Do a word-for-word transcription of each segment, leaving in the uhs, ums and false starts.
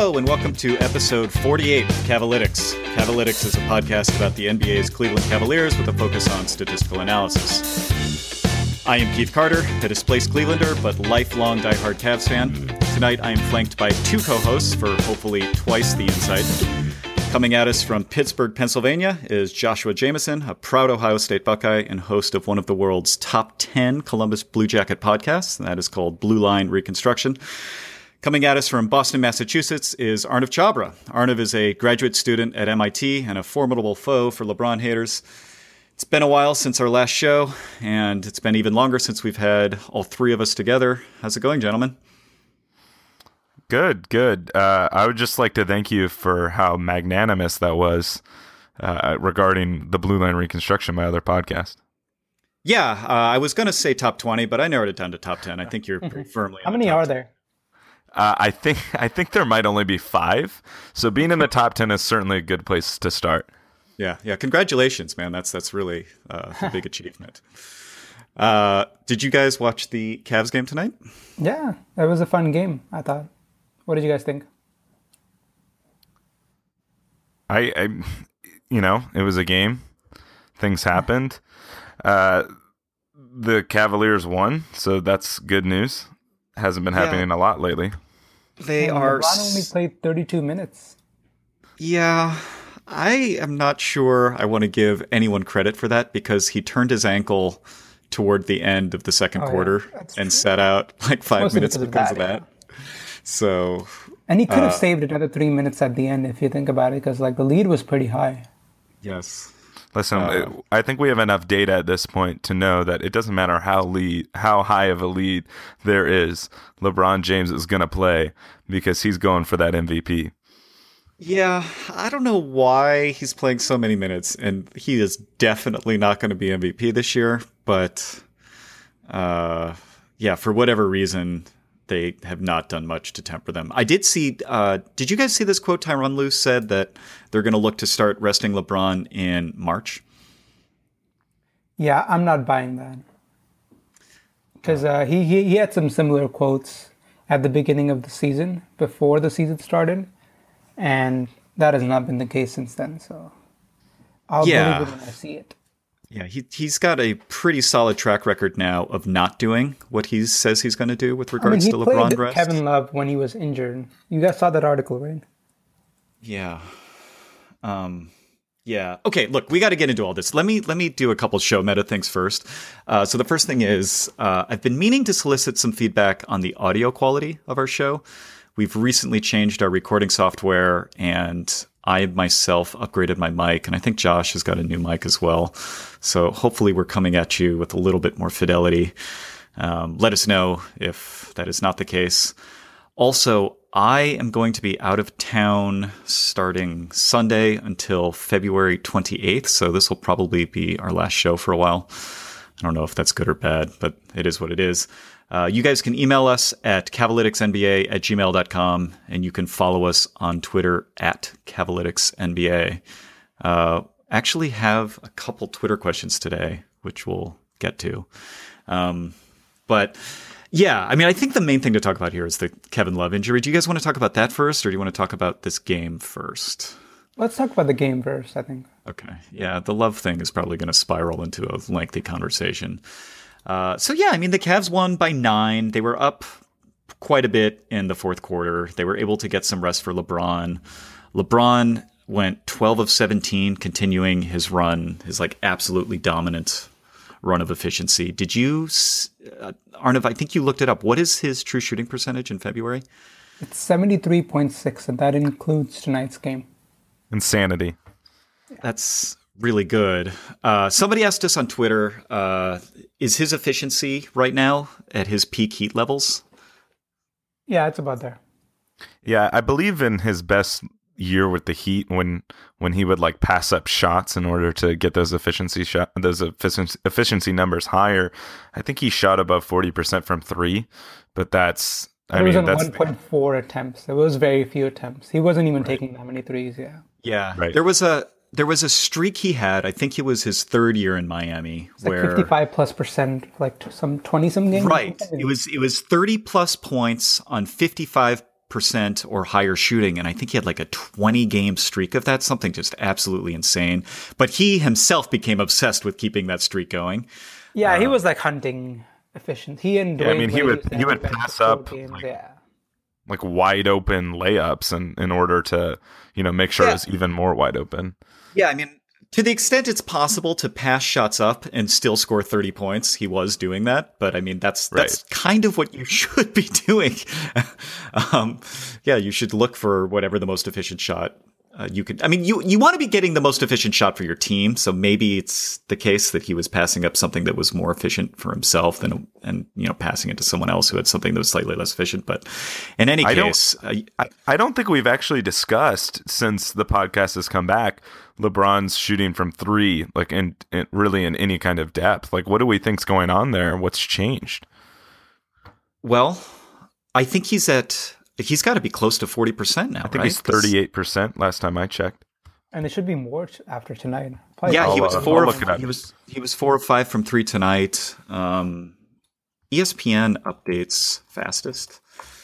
Hello and welcome to episode forty-eight of Cavalytics. Cavalytics is a podcast about the N B A's Cleveland Cavaliers with a focus on statistical analysis. I am Keith Carter, a displaced Clevelander but lifelong diehard Cavs fan. Tonight I am flanked by two co-hosts for hopefully twice the insight. Coming at us from Pittsburgh, Pennsylvania is Joshua Jameson, a proud Ohio State Buckeye and host of one of the world's top ten Columbus Blue Jacket podcasts, and that is called Blue Line Reconstruction. Coming at us from Boston, Massachusetts is Arnav Chhabra. Arnav is a graduate student at M I T and a formidable foe for LeBron haters. It's been a while since our last show, and it's been even longer since we've had all three of us together. How's it going, gentlemen? Good, good. Uh, I would just like to thank you for how magnanimous that was uh, regarding the Blue Line Reconstruction, my other podcast. Yeah, uh, I was going to say top twenty, but I narrowed it down to top ten. I think you're pretty firmly How on the many top are ten. there? Uh, I think I think there might only be five, so being in the top ten is certainly a good place to start. Yeah, yeah. Congratulations, man. That's that's really uh, a big achievement. Uh, did you guys watch the Cavs game tonight? Yeah, it was a fun game, I thought. What did you guys think? I, I you know, it was a game. Things happened. Uh, the Cavaliers won, so that's good news. Hasn't been happening Yeah. a lot lately. They And are. LeBron only played thirty-two minutes. Yeah, I am not sure I want to give anyone credit for that because he turned his ankle toward the end of the second Oh, yeah. quarter That's and true. sat out like five Mostly minutes because of because of that, that. So, And he could have Uh, saved another three minutes at the end if you think about it, because like the lead was pretty high. yes. Listen, Uh, I think we have enough data at this point to know that it doesn't matter how lead, how high of a lead there is. LeBron James is going to play because he's going for that M V P. Yeah, I don't know why he's playing so many minutes, and he is definitely not going to be M V P this year, but uh, yeah, for whatever reason, they have not done much to temper them. I did see, uh, did you guys see this quote Tyronn Lue said that they're going to look to start resting LeBron in March? Yeah, I'm not buying that. Because uh, he, he, he had some similar quotes at the beginning of the season, before the season started, and that has not been the case since then, so I'll Yeah. believe it when I see it. Yeah, he, he's got a pretty solid track record now of not doing what he says he's going to do with I mean, regards he to LeBron played rest. Kevin Love when he was injured. You guys saw that article, right? Yeah. Um, yeah. Okay, look, we got to get into all this. Let me let me do a couple show meta things first. Uh, so the first thing is uh, I've been meaning to solicit some feedback on the audio quality of our show. We've recently changed our recording software, and I myself upgraded my mic, and I think Josh has got a new mic as well. So hopefully we're coming at you with a little bit more fidelity. Um, let us know if that is not the case. Also, I am going to be out of town starting Sunday until February twenty-eighth, so this will probably be our last show for a while. I don't know if that's good or bad, but it is what it is. Uh, you guys can email us at cavalyticsnba at gmail dot com, and you can follow us on Twitter at cavalyticsnba. Uh, actually have a couple Twitter questions today, which we'll get to. Um, but yeah, I mean, I think the main thing to talk about here is the Kevin Love injury. Do you guys want to talk about that first, or do you want to talk about this game first? Let's talk about the game first, I think. Okay. Yeah, the Love thing is probably going to spiral into a lengthy conversation. Uh, so, yeah, I mean, the Cavs won by nine. They were up quite a bit in the fourth quarter. They were able to get some rest for LeBron. LeBron went twelve of seventeen, continuing his run, his, like, absolutely dominant run of efficiency. Did you, uh, Arnav, I think you looked it up. What is his true shooting percentage in February? It's seventy-three point six, and that includes tonight's game. Insanity. That's really good. Uh, somebody asked us on Twitter, uh, is his efficiency right now at his peak heat levels? Yeah, it's about there. Yeah, I believe in his best year with the Heat when when he would like pass up shots in order to get those efficiency shot those efficiency efficiency numbers higher. I think he shot above forty percent from three, but that's I It was mean on that's one point four attempts. It was very few attempts. He wasn't even taking that many threes, yeah. Yeah. Right. There was a there was a streak he had. I think it was his third year in Miami, It's like where fifty-five plus percent, like t- some twenty some games. right, it was it was thirty plus points on fifty-five percent or higher shooting, and I think he had like a twenty game streak of that, something just absolutely insane. But he himself became obsessed with keeping that streak going. Yeah, uh, he was like hunting efficient. He and Dwayne Yeah, I mean, he Wade would used to he have would like pass four up games, like, yeah. like wide open layups, and in order to you know make sure Yeah. it was even more wide open. Yeah, I mean, to the extent it's possible to pass shots up and still score thirty points, he was doing that. But I mean, that's that's Right. kind of what you should be doing. um, yeah, you should look for whatever the most efficient shot uh, you could. I mean, you you want to be getting the most efficient shot for your team. So maybe it's the case that he was passing up something that was more efficient for himself than and you know passing it to someone else who had something that was slightly less efficient. But in any I don't- case, uh, I, I don't think we've actually discussed since the podcast has come back LeBron's shooting from three, like in, in really in any kind of depth. Like, what do we think's going on there? What's changed? well, I think he's at. He's got to be close to forty percent now. I think right? he's 'Cause- thirty-eight percent last time I checked. And it should be more t- after tonight. Probably Yeah, he I'll, was uh, four. I'll Of, look it up. he was he was four of five from three tonight. Um, E S P N updates fastest.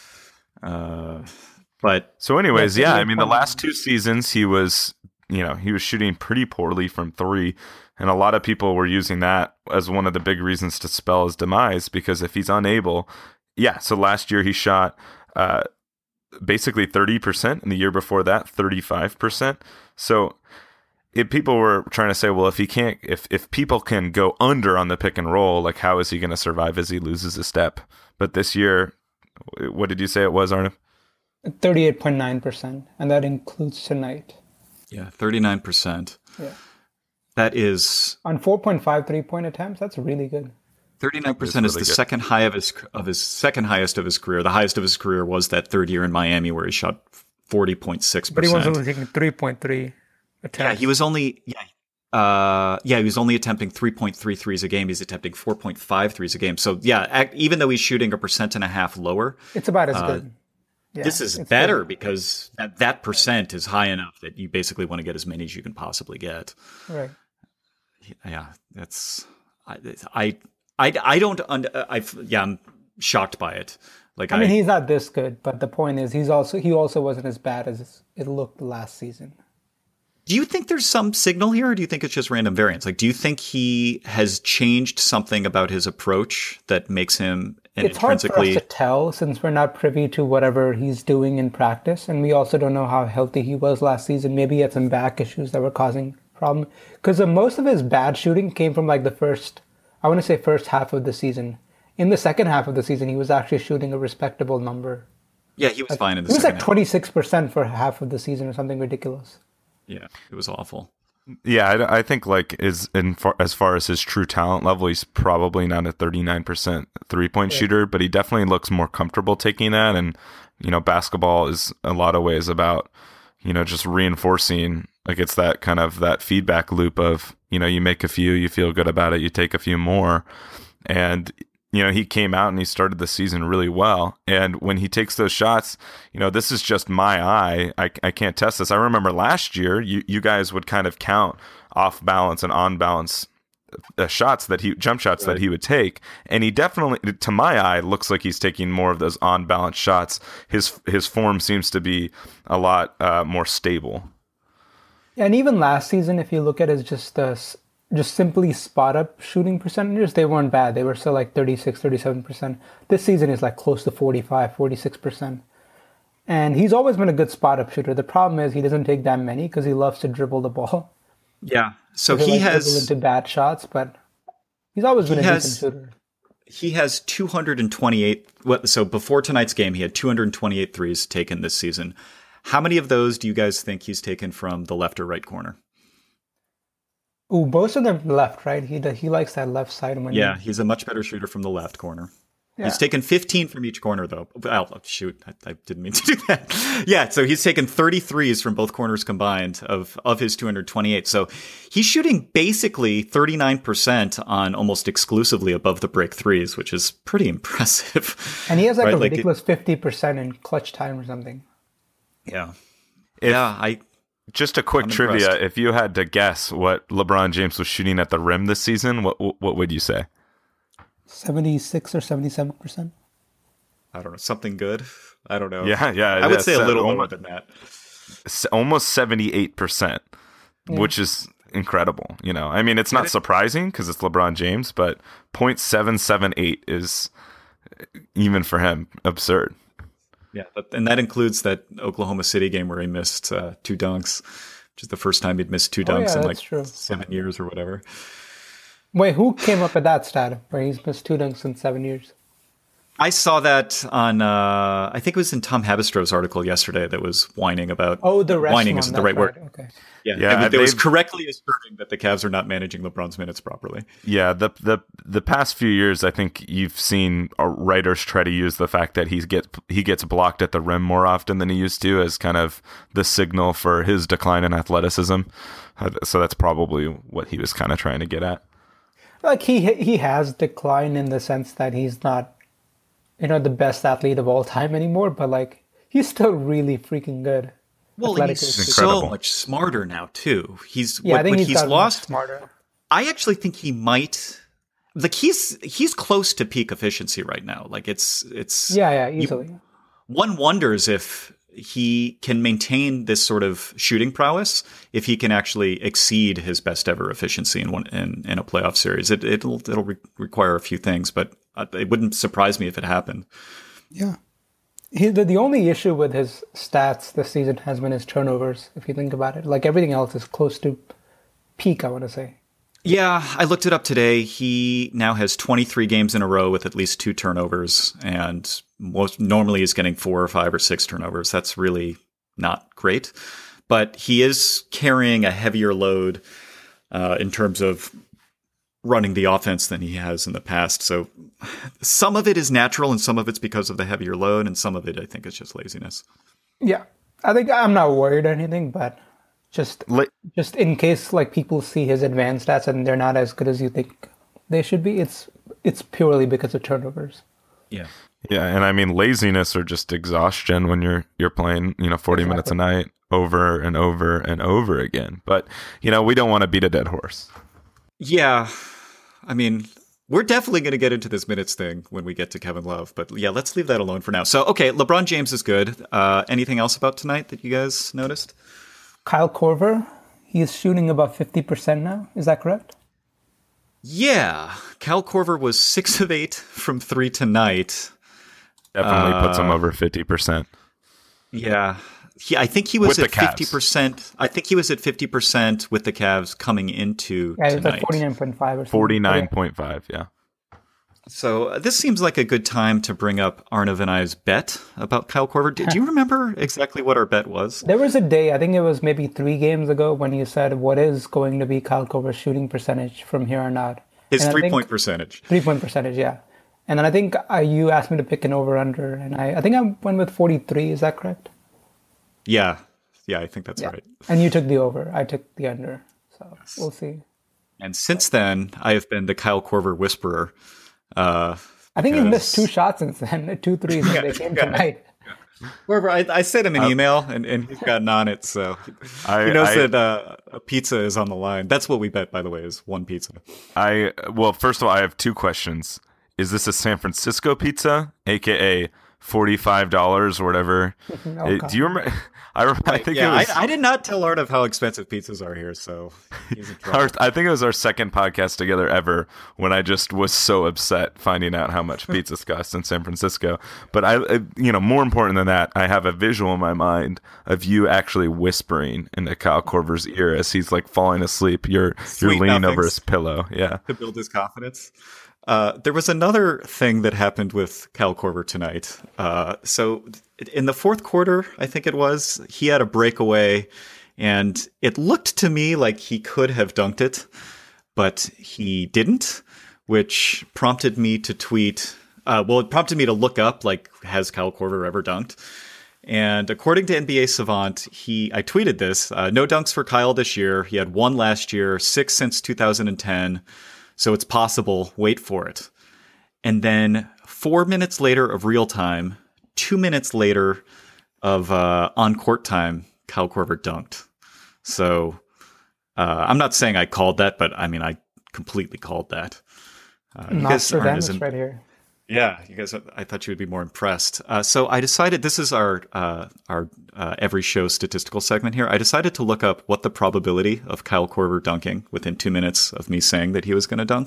Uh, but So, anyways, Yeah, yeah, I mean, the thirty-eight point nine. last two seasons he was, you know, he was shooting pretty poorly from three, and a lot of people were using that as one of the big reasons to spell his demise, because if he's unable, yeah. So last year he shot uh, basically thirty percent, and the year before that, thirty-five percent. So if people were trying to say, well, if he can't, if if people can go under on the pick and roll, like how is he going to survive as he loses a step? But this year, what did you say it was, Arnav? thirty-eight point nine percent, and that includes tonight. yeah, thirty nine percent. Yeah. That is On four point five three-point attempts, that's really good. thirty nine percent is really the good. second high of his of his second highest of his career. The highest of his career was that third year in Miami where he shot forty point six But he was percent. only taking three point three attempts. Yeah, he was only yeah. Uh, yeah, he was only attempting three point three threes a game. He's attempting four point five threes a game. So yeah, ac- even though he's shooting a percent and a half lower, It's about as uh, good. Yeah, this is it's better good. because that, that percent is high enough that you basically want to get as many as you can possibly get. Right. Yeah, that's I I I, I don't un- I yeah, I'm shocked by it. Like I mean, he's not this good, but the point is, he's also he also wasn't as bad as it looked last season. Do you think there's some signal here, or do you think it's just random variance? Like, do you think he has changed something about his approach that makes him It's hard for us intrinsically? to tell since we're not privy to whatever he's doing in practice, and we also don't know how healthy he was last season. Maybe he had some back issues that were causing problem. Because most of his bad shooting came from like the first, I want to say first half of the season. In the second half of the season, he was actually shooting a respectable number. Yeah, he was fine in the He was second like half. twenty-six percent for half of the season or something ridiculous. Yeah, it was awful. Yeah, I, I think like is in far, as far as his true talent level, he's probably not a thirty-nine percent three point shooter, but he definitely looks more comfortable taking that. And you know, basketball is a lot of ways about you know just reinforcing. Like it's that kind of that feedback loop of you know you make a few, you feel good about it, you take a few more, and you know, he came out and he started the season really well. And when he takes those shots, you know, this is just my eye. I, I can't test this. I remember last year, you, you guys would kind of count off balance and on balance uh, shots that he, jump shots Right. that he would take. And he definitely, to my eye, looks like he's taking more of those on balance shots. His, his form seems to be a lot uh, more stable. And even last season, if you look at his just uh, s- just simply spot up shooting percentages, they weren't bad. They were still like thirty-six, thirty-seven percent. This season is like close to forty-five, forty-six percent. And he's always been a good spot up shooter. The problem is he doesn't take that many because he loves to dribble the ball. Yeah, so He'll, he like, dribble has into bad shots, but he's always been He a has- decent shooter. he has two hundred twenty-eight. What? So before tonight's game, he had two hundred twenty-eight threes taken this season. How many of those do you guys think he's taken from the left or right corner? Ooh, most of them left, right? He he likes that left side when Yeah, he, he's a much better shooter from the left corner. Yeah. He's taken fifteen from each corner, though. Oh, shoot. I, I didn't mean to do that. Yeah, so he's taken thirty-threes from both corners combined of, of his two hundred twenty-eight. So he's shooting basically thirty-nine percent on almost exclusively above the break threes, which is pretty impressive. and he has like Right, a like it- ridiculous fifty percent in clutch time or something. Yeah. If- yeah, I Just a quick I'm trivia. impressed. If you had to guess what LeBron James was shooting at the rim this season, what what would you say? seventy-six or seventy-seven percent. I don't know, something good. I don't know. Yeah, yeah. I would say a se- little lower almost, than that. almost seventy-eight percent, Yeah. which is incredible. You know, I mean, it's not surprising because it's LeBron James, but point seven seven eight is, even for him, absurd. Yeah, but, and that includes that Oklahoma City game where he missed uh, two dunks, which is the first time he'd missed two Oh, dunks yeah, in that's like true. seven years or whatever. Wait, who came up with that stat where he's missed two dunks in seven years? I saw that on, uh, I think it was in Tom Habestrow's article yesterday that was whining about. Oh, the rest whining one, isn't the that's right word. Okay. Yeah, Yeah, yeah. It was they've- correctly asserting that the Cavs are not managing LeBron's minutes properly. Yeah, the the the past few years, I think you've seen uh, writers try to use the fact that he gets he gets blocked at the rim more often than he used to as kind of the signal for his decline in athleticism. Uh, So that's probably what he was kind of trying to get at. Like he he has declined in the sense that he's not, you know, the best athlete of all time anymore, but like he's still really freaking good. Well, athletically he's speaking. so Incredible. much smarter now too. He's Yeah, what, I think what he's, he's gotten lost. smarter. I actually think he might. Like he's he's close to peak efficiency right now. Like it's it's Yeah, yeah, easily. one wonders if he can maintain this sort of shooting prowess, if he can actually exceed his best ever efficiency in one in, in a playoff series. It, it'll it'll re- require a few things, but uh, it wouldn't surprise me if it happened. Yeah. He, the, the only issue with his stats this season has been his turnovers, if you think about it. Like everything else is close to peak, I want to say. Yeah, I looked it up today. He now has twenty-three games in a row with at least two turnovers, and most normally he's getting four or five or six turnovers. That's really not great, but he is carrying a heavier load uh, in terms of running the offense than he has in the past. So some of it is natural, and some of it's because of the heavier load, and some of it I think is just laziness. Yeah. I think I'm not worried or anything, but just La- just in case like people see his advanced stats and they're not as good as you think they should be, it's it's purely because of turnovers. Yeah. Yeah, and I mean laziness or just exhaustion when you're you're playing, you know, forty minutes a night over and over and over again. But, you know, we don't want to beat a dead horse. Yeah. I mean, we're definitely going to get into this minutes thing when we get to Kevin Love. But yeah, let's leave that alone for now. So, okay, LeBron James is good. Uh, anything else about tonight that you guys noticed? Kyle Korver, he is shooting about fifty percent now. Is that correct? Yeah. Cal Korver was six of eight from three tonight. Definitely puts him Uh, over fifty percent. Yeah. He, I think he was With at the Cavs. fifty percent. I think he was at fifty percent with the Cavs coming into Yeah, he was tonight. at forty-nine point five or something. forty-nine point five, yeah. So uh, this seems like a good time to bring up Arnav and I's bet about Kyle Korver. Do, do you remember exactly what our bet was? There was a day, I think it was maybe three games ago, when you said, what is going to be Kyle Korver's shooting percentage from here on out? His And I three-point think- percentage. Three-point percentage, yeah. And then I think uh, you asked me to pick an over-under, and I, I think I went with forty-three, is that correct? Yeah. Yeah, I think that's right. And you took the over, I took the under. So we'll see. And since then, I have been the Kyle Korver whisperer. Uh, I think he because- missed two shots since then, two threes when they came yeah. tonight. Korver, I, I sent him an email, and, and he's gotten on it, so I- he knows I- that uh, a pizza is on the line. That's what we bet, by the way, is one pizza. I well, first of all, I have two questions. Is this a San Francisco pizza, aka forty-five dollars or whatever? Oh, It- God. do you remember? I, rem- I think yeah, it was. I, I did not tell Art of how expensive pizzas are here, so he's in trouble. Our, I think it was our second podcast together ever when I just was so upset finding out how much pizzas cost in San Francisco. But I, I- you know, more important than that, I have a visual in my mind of you actually whispering into Kyle Korver's ear as he's like falling asleep. You're Sweet you're leaning nothings. over his pillow. Yeah. To build his confidence. Uh, there was another thing that happened with Kyle Korver tonight. Uh, so in the fourth quarter, I think it was, he had a breakaway, and it looked to me like he could have dunked it, but he didn't, which prompted me to tweet. Uh, well, it prompted me to look up, like, has Kyle Korver ever dunked? And according to N B A Savant, he I tweeted this, uh, no dunks for Kyle this year. He had one last year, six since two thousand ten. So it's possible. Wait for it. And then four minutes later of real time, two minutes later of uh, on court time, Kyle Korver dunked. So uh, I'm not saying I called that, but I mean, I completely called that. Uh, you guys aren't as Nostradamus in- right here. Yeah, you guys. I thought you would be more impressed. Uh, so I decided this is our uh, our uh, every show statistical segment here. I decided to look up what the probability of Kyle Korver dunking within two minutes of me saying that he was going to dunk.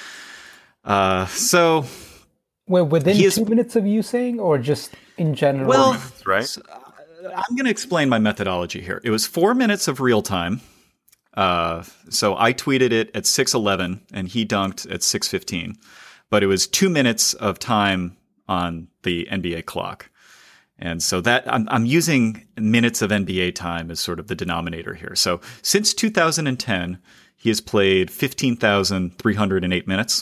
Uh, so, Wait, within He is- two minutes of you saying, or just in general? well, That's right. so, uh, I'm going to explain my methodology here. It was four minutes of real time. Uh, so I tweeted it at six eleven, and he dunked at six fifteen. But it was two minutes of time on the N B A clock. And so that I'm, I'm using minutes of N B A time as sort of the denominator here. So since two thousand ten, he has played fifteen thousand three hundred eight minutes.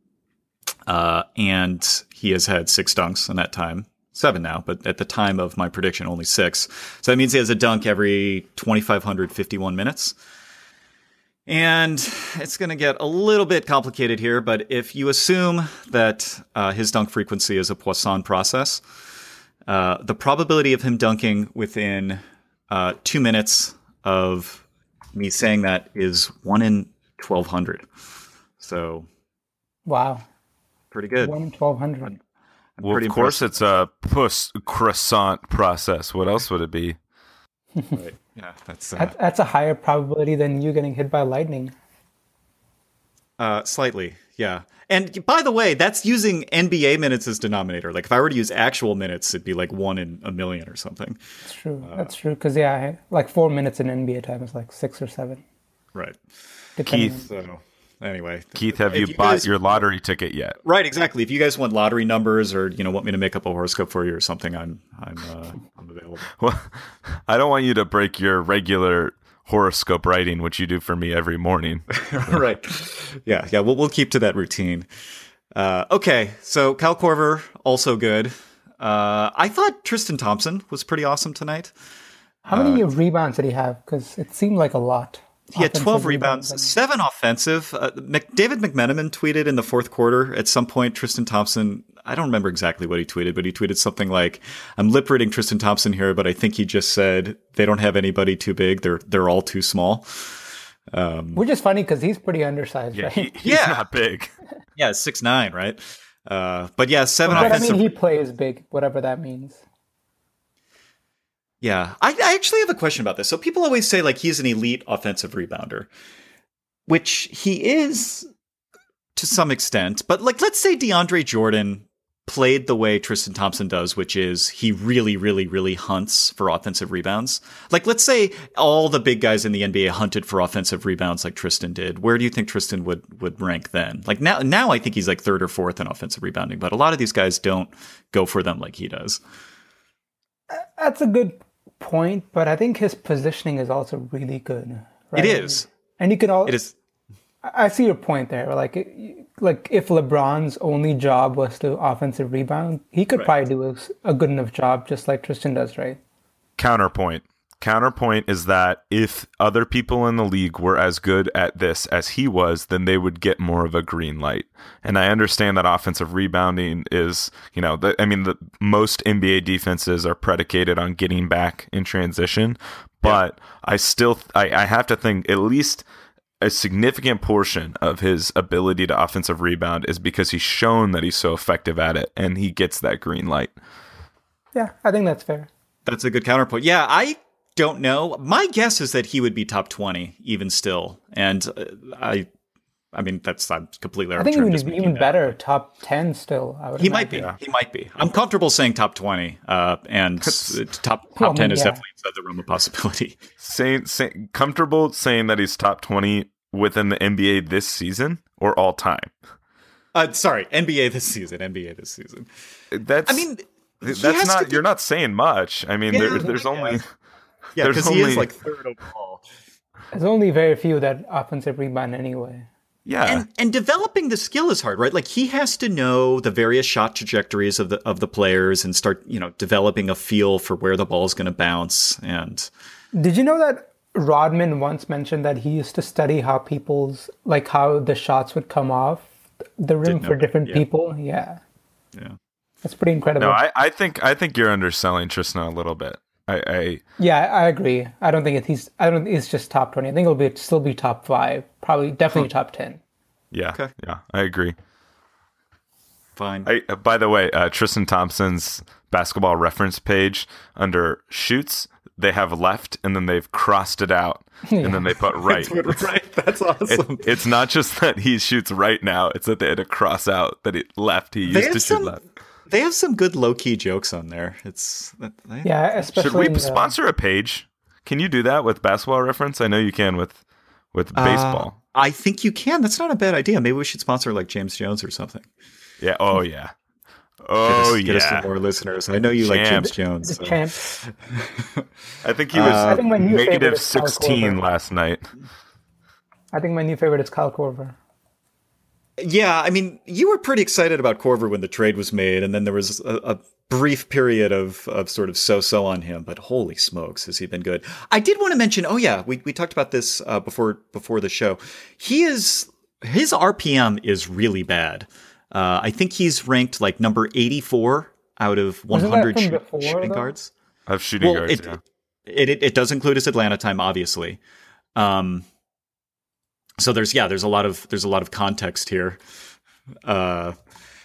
Uh, and he has had six dunks in that time. Seven now, but at the time of my prediction, only six. So that means he has a dunk every two thousand five hundred fifty-one minutes. And it's going to get a little bit complicated here, but if you assume that uh, his dunk frequency is a Poisson process, uh, the probability of him dunking within uh, two minutes of me saying that is one in twelve hundred. So Wow, pretty good. one in twelve hundred. I'm Well, pretty of course, impressed. it's a puss croissant process. What else would it be? Right. Yeah, that's uh, That, that's a higher probability than you getting hit by lightning. uh, slightly. Yeah. And by the way, that's using N B A minutes as denominator. Like if I were to use actual minutes, it'd be like one in a million or something. That's true. That's true. Because yeah, I- like four minutes in N B A time is like six or seven. Right. Depending Keith, So anyway, Keith, have if you, you bought guys- your lottery ticket yet? Right, exactly. If you guys want lottery numbers or you know want me to make up a horoscope for you or something, I'm I'm uh, I'm available. Well, I don't want you to break your regular horoscope writing, which you do for me every morning. Right. Yeah, yeah. We'll we'll keep to that routine. Uh, okay, so Kyle Korver also good. Uh, I thought Tristan Thompson was pretty awesome tonight. How many rebounds did he have? Because it seemed like a lot. He had Offensive twelve rebounds, rebounds. seven offensive. Uh, Mc, David McMenamin tweeted in the fourth quarter at some point, Tristan Thompson, I don't remember exactly what he tweeted, but he tweeted something like, I'm lip reading Tristan Thompson here, but I think he just said they don't have anybody too big. They're they're all too small. Um, Which is funny because he's pretty undersized, Yeah, right? he, he's Yeah. not big. yeah, six nine, right? Uh, but yeah, seven But I offensive. mean, he plays big, whatever that means. Yeah, I, I actually have a question about this. So people always say like he's an elite offensive rebounder, which he is to some extent. But like, let's say DeAndre Jordan played the way Tristan Thompson does, which is he really, really, really hunts for offensive rebounds. Like, let's say all the big guys in the N B A hunted for offensive rebounds like Tristan did. Where do you think Tristan would would rank then? Like now, now I think he's like third or fourth in offensive rebounding, but a lot of these guys don't go for them like he does. That's a good point, but I think his positioning is also really good. Right? It is. And you can all. It is. I see your point there. Like, it- like if LeBron's only job was to offensive rebound, he could Right. probably do a, a good enough job, just like Tristan does, right? Counterpoint. Counterpoint is that if other people in the league were as good at this as he was, then they would get more of a green light. And I understand that offensive rebounding is, you know, the, I mean, the most N B A defenses are predicated on getting back in transition, but I still, I, I have to think at least a significant portion of his ability to offensive rebound is because he's shown that he's so effective at it, and he gets that green light. Yeah, I think that's fair. That's a good counterpoint. Yeah, I don't know. My guess is that he would be top twenty even still. And uh, I I mean, that's I'm completely I think arbitrary. he I'm just would be making even that better, up. top ten still. I would He might imagine. be. He might be. I'm comfortable saying top twenty. Uh, and uh, top top Well, I mean, ten is yeah. definitely inside the realm of possibility. Saying, say, comfortable saying that he's top twenty within the N B A this season or all time? Uh, sorry, N B A this season. N B A this season. That's I mean, he that's has not. to be- You're not saying much. I mean, Yeah, there, there's I only guess. Yeah, there's because he is only- like third overall. There's only very few that offensive rebound anyway. yeah. And and developing the skill is hard, right? Like he has to know the various shot trajectories of the of the players and start, you know, developing a feel for where the ball is going to bounce. And Did you know that Rodman once mentioned that he used to study how people's, like how the shots would come off the rim know for that, different yeah. people? Yeah. yeah, That's pretty incredible. no, I, I think I think you're underselling Tristan a little bit. I, I yeah, I agree. I don't think it, he's, I don't think it's just top twenty. I think it'll be still be top five, probably definitely top ten. yeah Okay. yeah I agree. fine. I, uh, by the way, uh, Tristan Thompson's basketball reference page under shoots, they have left and then they've crossed it out Yeah. and then they put right. right. That's awesome. It, it's not just that he shoots right now; it's that they had to cross out that it left. He They used have to some- shoot left. They have some good low key jokes on there. It's they, Yeah, especially Should we in the- sponsor a page? Can you do that with basketball reference? I know you can with with Uh, baseball. I think you can. That's not a bad idea. Maybe we should sponsor like James Jones or something. Yeah. Oh yeah. Get Oh us, yeah. Get us some more listeners. I know you like Champ. James Jones. the so. champ. I think he was Uh, I think my new favorite negative is Kyle sixteen Korver. last night. I think my new favorite is Kyle Korver. Yeah, I mean, you were pretty excited about Korver when the trade was made, and then there was a, a brief period of of sort of so-so on him. But holy smokes, has he been good? I did want to mention. Oh yeah, we we talked about this uh, before before the show. He is his R P M is really bad. Uh, I think he's ranked like number eighty-four out of one hundred from shoot- before, shooting though? guards. Of shooting Well, guards, it, yeah. it, it it does include his Atlanta time, obviously. Um, so there's yeah, there's a lot of there's a lot of context here. Uh,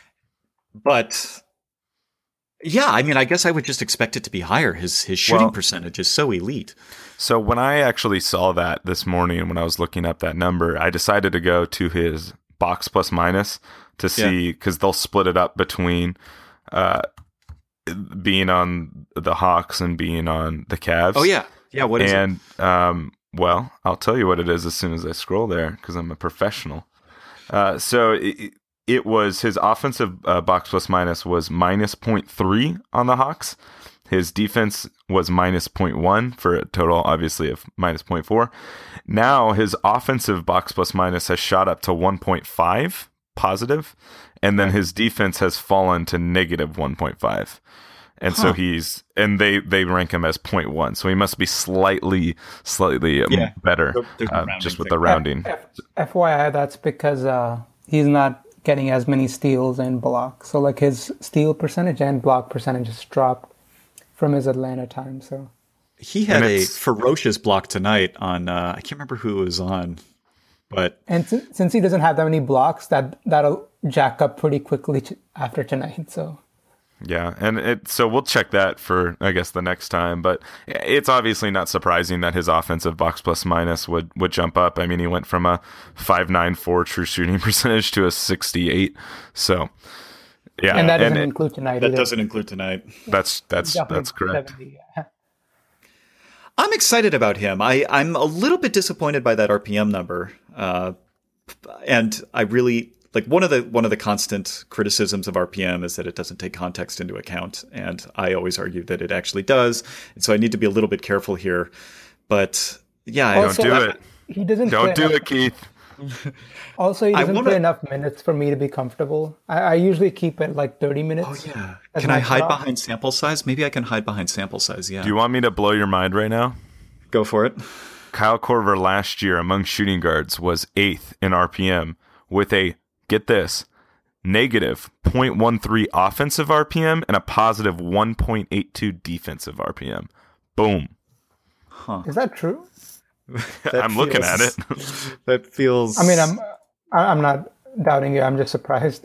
but yeah, I mean, I guess I would just expect it to be higher. His his shooting Well- percentage is so elite. So when I actually saw that this morning when I was looking up that number, I decided to go to his box plus minus to see because they'll split it up between uh, being on the Hawks and being on the Cavs. Oh yeah, yeah. What is it? and um, well, I'll tell you what it is as soon as I scroll there because I'm a professional. Uh, so it, it was his offensive uh, box plus minus was minus zero point three on the Hawks. His defense was minus zero point one for a total, obviously, of minus zero point four. Now his offensive box plus minus has shot up to one point five positive, and then his defense has fallen to negative one point five. And Huh. so he's and they they rank him as zero point one, so he must be slightly slightly um, Yeah. better There's a uh, rounding just with thing. the rounding. F- F- FYI, that's because uh, he's not getting as many steals and blocks. So like his steal percentage and block percentage has dropped from his Atlanta time. So He had and a it's- ferocious block tonight on. Uh, I can't remember who it was on, but and si- since he doesn't have that many blocks, that that'll jack up pretty quickly t- after tonight. So Yeah, and it so we'll check that for I guess the next time. But it's obviously not surprising that his offensive box plus minus would would jump up. I mean, he went from a five nine four true shooting percentage to a sixty-eight. So yeah, and that doesn't it- include tonight that either. doesn't include tonight. that's that's Definitely that's correct. seventy, yeah. I'm excited about him. I, I'm a little bit disappointed by that R P M number. Uh, and I really like one of the one of the constant criticisms of R P M is that it doesn't take context into account. And I always argue that it actually does. And so I need to be a little bit careful here. But yeah, I Also, do like, it. He doesn't Don't play do enough- it, Keith. Also, he I doesn't wanna- play enough minutes for me to be comfortable. I, I usually keep it like thirty minutes. Oh yeah. as Can my I hide cutoff. behind sample size? Maybe I can hide behind sample size. Yeah. Do you want me to blow your mind right now? Go for it. Kyle Korver last year among shooting guards was eighth in R P M with a, get this, negative zero point one three offensive R P M and a positive one point eight two defensive R P M. Boom. Is that true? That I'm looking at it. feels- That feels. I mean, I'm I- I'm not doubting you. I'm just surprised.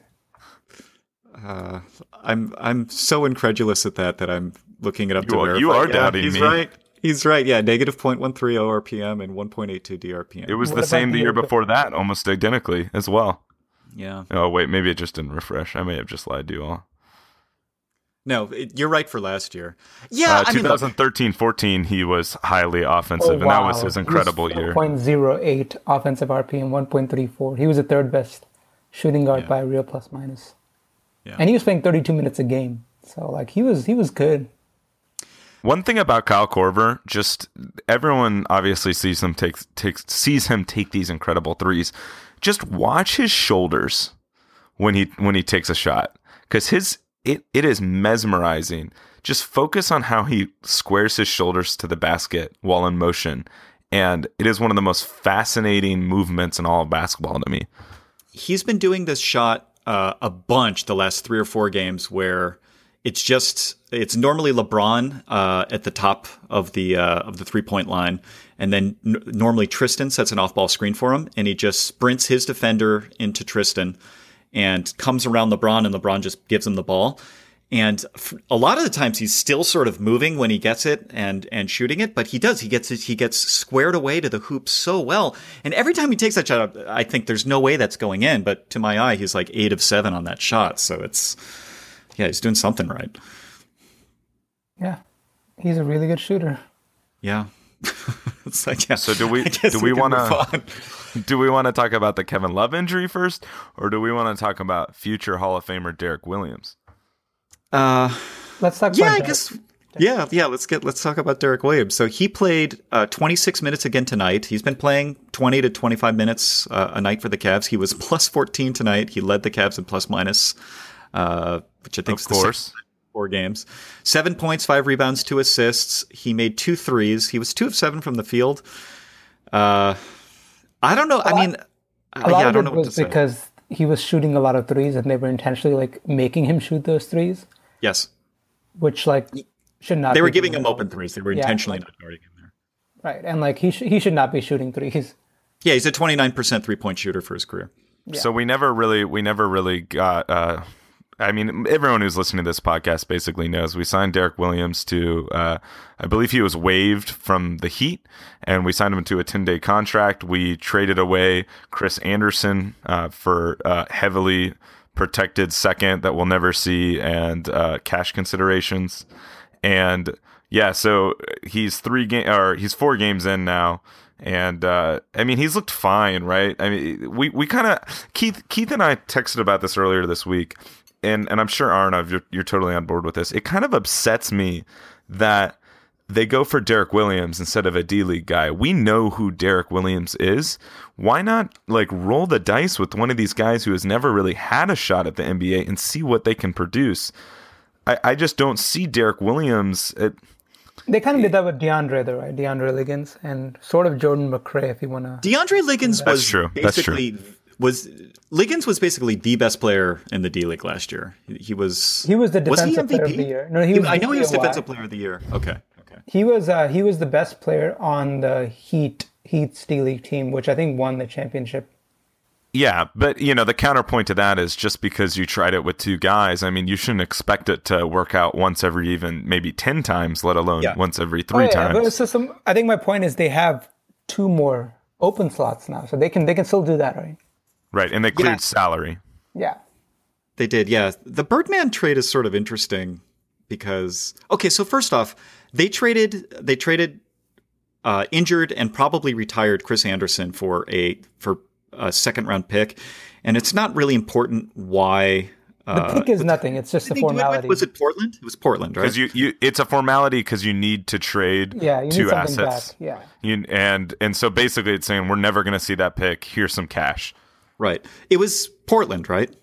Uh, I'm I'm so incredulous at that that I'm looking it up to You are- verify. you are Yeah, doubting he's me. right. He's right. Yeah, negative zero point one three zero R P M and one point eight two D R P M. It was What the about same the the year year before that, almost identically as well. Yeah. Oh, wait, maybe it just didn't refresh. I may have just lied to you all. No, it, you're right for last year. Yeah, Uh, I mean, look, twenty thirteen fourteen, he was highly offensive, and that was his incredible He was year. four point oh eight offensive R P M, one point three four. He was the third best shooting guard Yeah. by a real plus minus. Yeah. And he was playing thirty-two minutes a game. So like he was he was good. One thing about Kyle Korver, just everyone obviously sees him take takes sees him take these incredible threes. Just watch his shoulders when he when he takes a shot, because his it it is mesmerizing. Just focus on how he squares his shoulders to the basket while in motion, and it is one of the most fascinating movements in all of basketball to me. he's been doing this shot uh, a bunch the last three or four games where it's just it's normally LeBron uh, at the top of the uh, of the three point line, and then n- normally Tristan sets an off ball screen for him, and he just sprints his defender into Tristan, and comes around LeBron, and LeBron just gives him the ball. And a lot of the times he's still sort of moving when he gets it and and shooting it, but he does. He gets it, he gets squared away to the hoop so well. And every time he takes that shot, I think there's no way that's going in. But to my eye, he's like eight of seven on that shot. So it's, yeah, he's doing something right. Yeah, he's a really good shooter. Yeah. It's like, yeah. So do we do we, we want to do we want to talk about the Kevin Love injury first, or do we want to talk about future Hall of Famer Derek Williams? Uh, let's talk. Yeah, about I Derek. guess. Yeah, yeah. Let's get let's talk about Derek Williams. So he played uh, twenty-six minutes again tonight. He's been playing twenty to twenty-five minutes uh, a night for the Cavs. He was plus fourteen tonight. He led the Cavs in plus minus, uh, which I think is of course. The four games. Seven points, five rebounds, two assists. He made two threes. He was two of seven from the field. Uh, I don't know. A I lot, mean, a yeah, lot I of don't it know what was to say. because he was shooting a lot of threes, and they were intentionally like making him shoot those threes. Yes, which like should not. They were be giving doing him open threes. They were Yeah, intentionally like- not guarding him there. right, and like he sh- he should not be shooting threes. Yeah, he's a twenty-nine percent three-point shooter for his career. Yeah. So we never really, we never really got. Uh, I mean, everyone who's listening to this podcast basically knows we signed Derek Williams to. Uh, I believe he was waived from the Heat, and we signed him to a ten-day contract. We traded away Chris Anderson uh, for uh, heavily protected second that we'll never see, and uh, cash considerations. And yeah, so he's three game or he's four games in now. And uh, I mean, he's looked fine, right? I mean, we, we kind of Keith Keith and I texted about this earlier this week, and and I'm sure Arnav, you're you're totally on board with this. It kind of upsets me that they go for Derek Williams instead of a D-League guy. We know who Derek Williams is. Why not like roll the dice with one of these guys who has never really had a shot at the N B A and see what they can produce? I, I just don't see Derek Williams at, They kind of did that with DeAndre, though, right? DeAndre Liggins and sort of Jordan McRae, if you want to. DeAndre Liggins That's was true. That's basically was Liggins was basically the best player in the D League last year. He, he was. He was the was he defensive player M V P? of the year. No, he He- was. I know he was D P O Y. defensive player of the year. Okay. Okay. He was. Uh, he was the best player on the Heat Heat's D League team, which I think won the championship. yeah, but you know, the counterpoint to that is just because you tried it with two guys, I mean, you shouldn't expect it to work out once every even maybe ten times, let alone Yeah. once every three Oh, yeah, times. but it's just some, I think my point is they have two more open slots now, so they can they can still do that, right? Right, and they cleared Yeah. salary. Yeah. They did, yeah. The Birdman trade is sort of interesting because okay, so first off, they traded they traded uh, injured and probably retired Chris Anderson for a for a second round pick, and it's not really important why. The Uh, pick is nothing. It's just a did they do it with- formality. Was it Portland? It was Portland, right? Because you, you, it's a formality because you need to trade yeah, you need two something assets. back. Yeah. You, and and so basically, it's saying we're never going to see that pick. Here's some cash. Right. It was Portland, right?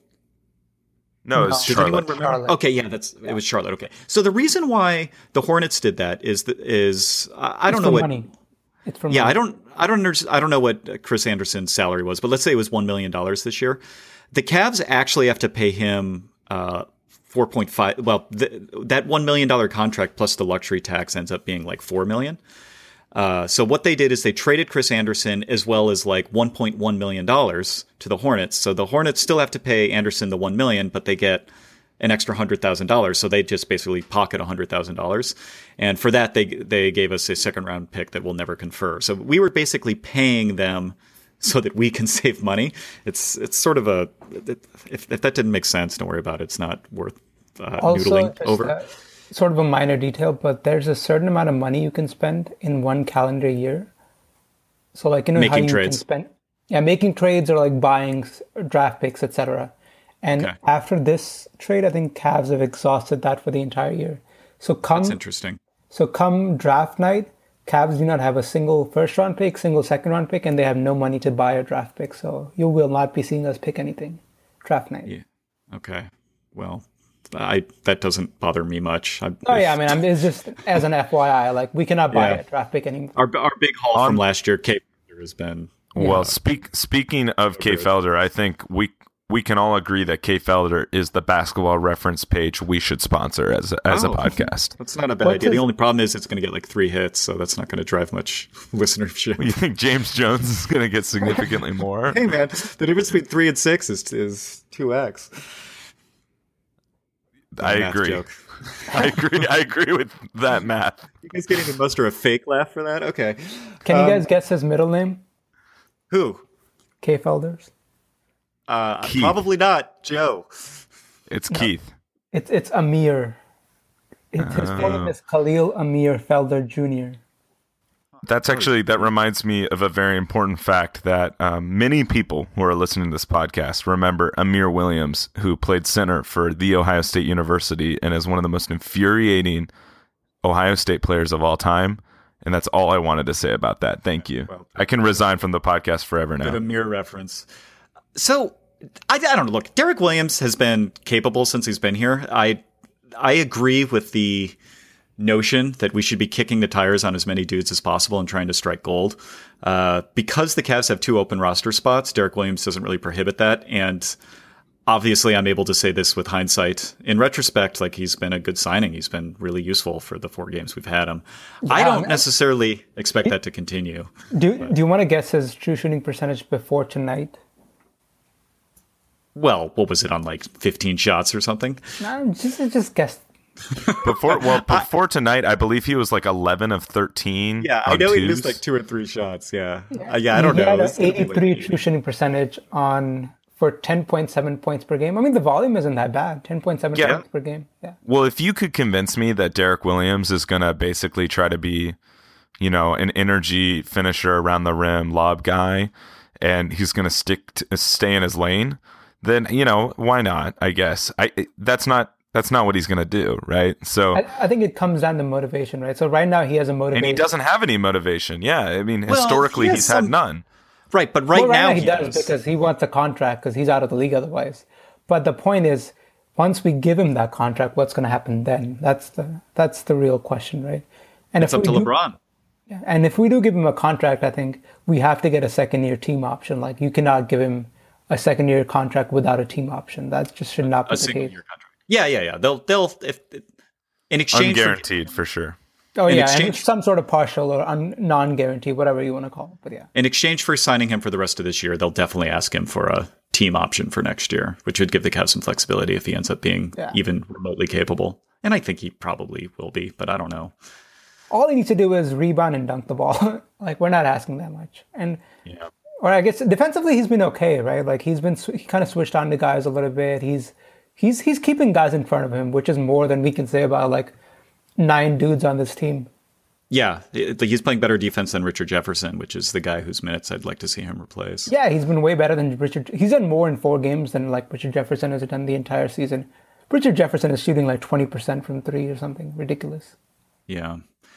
No, it's Does Does Charlotte. anyone remember? Charlotte. Okay, yeah, that's it was Charlotte. Okay, so the reason why the Hornets did that is that is uh, I don't It's know for what. money. It's from Yeah, money. I don't, I don't, under, I don't know what Chris Anderson's salary was, but let's say it was one million dollars this year. The Cavs actually have to pay him uh, four point five. Well, th- that one million dollar contract plus the luxury tax ends up being like four million. Uh, so what they did is they traded Chris Anderson as well as like one point one million dollars to the Hornets. So the Hornets still have to pay Anderson the one million, but they get an extra hundred thousand dollars. So they just basically pocket a hundred thousand dollars, and for that they they gave us a second round pick that we'll never confer. So we were basically paying them so that we can save money. It's it's sort of a if, if that didn't make sense, don't worry about it. It's not worth uh, Also, noodling just, over. uh, sort of a minor detail, but there's a certain amount of money you can spend in one calendar year. So, like, you know how Making you trades. can spend, yeah, making trades or like buying s- draft picks, et cetera. And Okay. after this trade, I think Cavs have exhausted that for the entire year. So come, That's interesting. so come draft night, Cavs do not have a single first round pick, single second round pick, and they have no money to buy a draft pick. So you will not be seeing us pick anything draft night. Yeah. Okay. Well, I that doesn't bother me much. I, Oh yeah, I mean, I'm, it's just as an F Y I, like we cannot buy Yeah. a draft pick anymore. Our our big haul from last year, Cape Fear, has been Well, speak speaking of Kay Felder, I think we we can all agree that Kay Felder is the basketball reference page we should sponsor as a, as Oh. a podcast. That's not a bad What's idea. his- The only problem is it's going to get like three hits, so that's not going to drive much listenership. You think James Jones is going to get significantly more? Hey man, the difference between three and six is is two x. I Math agree. joke. I agree. I agree with that math. You guys getting to muster a fake laugh for that? Okay. Can Um, you guys guess his middle name? Who? K Felders. Uh, Keith. probably not Joe. It's Keith. It's it's Amir. It's, his full name is Khalil Amir Felder Junior That's actually, that reminds me of a very important fact that um, many people who are listening to this podcast remember Amir Williams, who played center for The Ohio State University and is one of the most infuriating Ohio State players of all time. And that's all I wanted to say about that. Thank you. Well, I can resign from the podcast forever Bit now. of mirror reference. So, I, I don't know. Look, Derek Williams has been capable since he's been here. I I agree with the notion that we should be kicking the tires on as many dudes as possible and trying to strike gold. Uh, because the Cavs have two open roster spots, Derek Williams doesn't really prohibit that. And obviously, I'm able to say this with hindsight. In retrospect, like he's been a good signing. He's been really useful for the four games we've had him. I Yeah, don't man. necessarily expect that to continue. Do Do you want to guess his true shooting percentage before tonight? Well, what was it on like fifteen shots or something? No, just just guess. Before, well, before tonight, I believe he was like eleven of thirteen. Yeah, I on know he twos. missed like two or three shots. Yeah, yeah, uh, yeah I don't he know. had It's an gonna be like eighty-three eighty. true shooting percentage on for ten point seven points per game. I mean, the volume isn't that bad. ten point seven Yeah. points per game. Yeah. Well, if you could convince me that Derek Williams is going to basically try to be, you know, an energy finisher around the rim, lob guy, and he's going to stick to, stay in his lane, then, you know, why not? I guess I it- that's not that's not what he's going to do, right? So, I, I think it comes down to motivation, right? So right now he has a motivation. and he doesn't have any motivation. Yeah, I mean, Well, historically he has he's some- had none. Right, but right, Well, right now, now he, he does, does. because he wants a contract because he's out of the league otherwise. But the point is, once we give him that contract, what's going to happen then? That's the that's the real question, right? And It's up to we do- LeBron. And if we do give him a contract, I think we have to get a second year team option. Like you cannot give him a second year contract without a team option. That just should not be A the single case. year contract. Yeah, yeah, yeah. They'll they'll if in exchange for Unguaranteed for sure. Oh in yeah, exchange- and some sort of partial or un- non-guarantee, whatever you want to call it. But yeah, in exchange for signing him for the rest of this year, they'll definitely ask him for a team option for next year, which would give the Cavs some flexibility if he ends up being Yeah. even remotely capable. And I think he probably will be, but I don't know. all he needs to do is rebound and dunk the ball. Like we're not asking that much. And Yeah. or I guess defensively he's been okay, right? Like he's been sw- he kind of switched on to guys a little bit. He's he's he's keeping guys in front of him, which is more than we can say about like nine dudes on this team. Yeah, it- he's playing better defense than Richard Jefferson, which is the guy whose minutes I'd like to see him replace. Yeah, he's been way better than Richard. He's done more in four games than like Richard Jefferson has done the entire season. Richard Jefferson is shooting like twenty percent from three or something ridiculous. Yeah.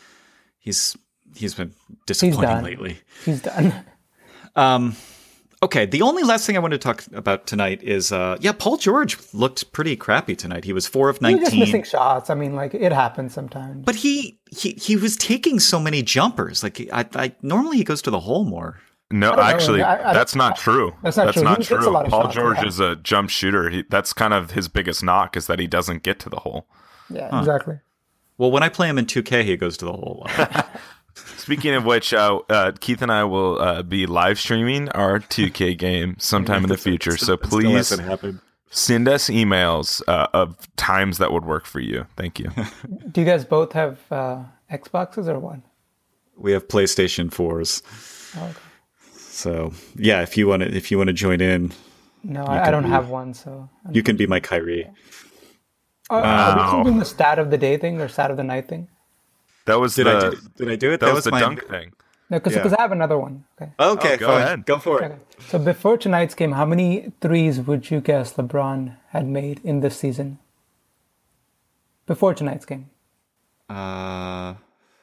He's he's been disappointing done. lately. He's done. Um, okay, the only last thing I want to talk about tonight is, uh, yeah, Paul George looked pretty crappy tonight. He was four of He's just nineteen. missing shots. I mean, like it happens sometimes. But he, he he was taking so many jumpers. Like I, I normally he goes to the hole more. No, don't know. actually, I- I- that's not true. That's not true. He hits a true. lot of Paul shots, George yeah. is a jump shooter. He, that's kind of his biggest knock is that he doesn't get to the hole. Yeah, exactly. Well, when I play him in two K, he goes to the hole. a lot. Speaking of which, uh, uh, Keith and I will uh, be live streaming our two K game sometime in the future. So It still please hasn't happened. send us emails uh, of times that would work for you. Thank you. Do you guys both have uh, Xboxes or what? We have PlayStation fours. Oh, okay. So yeah, if you want to, if you want to join in, No, I, I can don't be- have one. So you can be my Kyrie. Are, are we Wow. still doing the stat of the day thing or stat of the night thing? That was Did the I do, did I do it? that, was, the my dunk thing. No, because Yeah. I have another one. Okay. Okay, Oh, go fine. ahead. Go for it. Okay. So before tonight's game, how many threes would you guess LeBron had made in this season? Before tonight's game. Uh,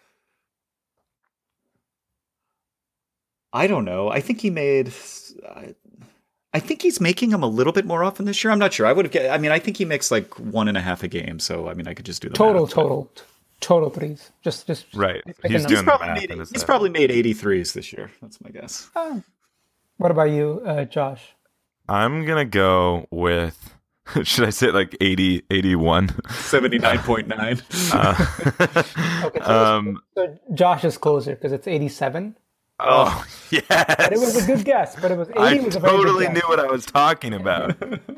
I don't know. I think he made. I, I think he's making them a little bit more often this year. I'm not sure. I would have. I mean, I think he makes like one and a half a game. So I mean, I could just do the Total, math. total, total threes. Just, just Right. pick a He's number. doing He's the probably math made. in his He's head. probably made eighty-threes this year. That's my guess. What about you, uh, Josh? I'm gonna go with. Should I say like eighty, eighty-one? seventy-nine point nine. Uh, Okay, so, um, so Josh is closer because it's eighty-seven. oh yes, But it was a good guess, but it was eighty I was a very good totally guess. knew what I was talking about.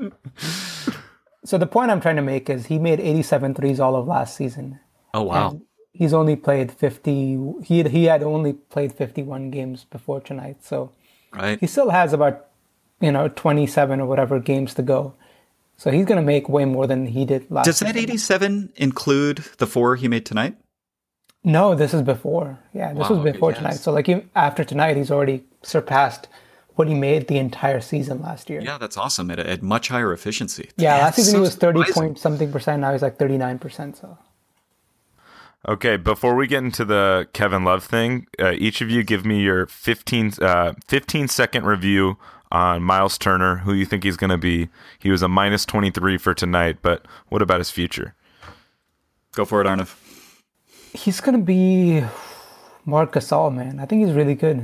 So the point I'm trying to make is he made eighty-seven threes all of last season. Oh wow. And he's only played fifty. He had, he had only played fifty-one games before tonight, so Right. he still has about you know twenty-seven or whatever games to go. So he's going to make way more than he did last. Does that season. eighty-seven include the four he made tonight? No, this is before. Yeah, this Wow, was before yes. tonight. So like even after tonight, he's already surpassed what he made the entire season last year. Yeah, that's awesome. At, at much higher efficiency. Yeah, last That's season he so was thirty surprising. point something percent. Now he's like thirty-nine percent. So Okay, before we get into the Kevin Love thing, uh, each of you give me your fifteen, uh, fifteen second review on Miles Turner, who you think he's going to be. He was a minus twenty-three for tonight, but what about his future? Go for it, Arnav. he's going to be Marc Gasol, man. I think he's really good.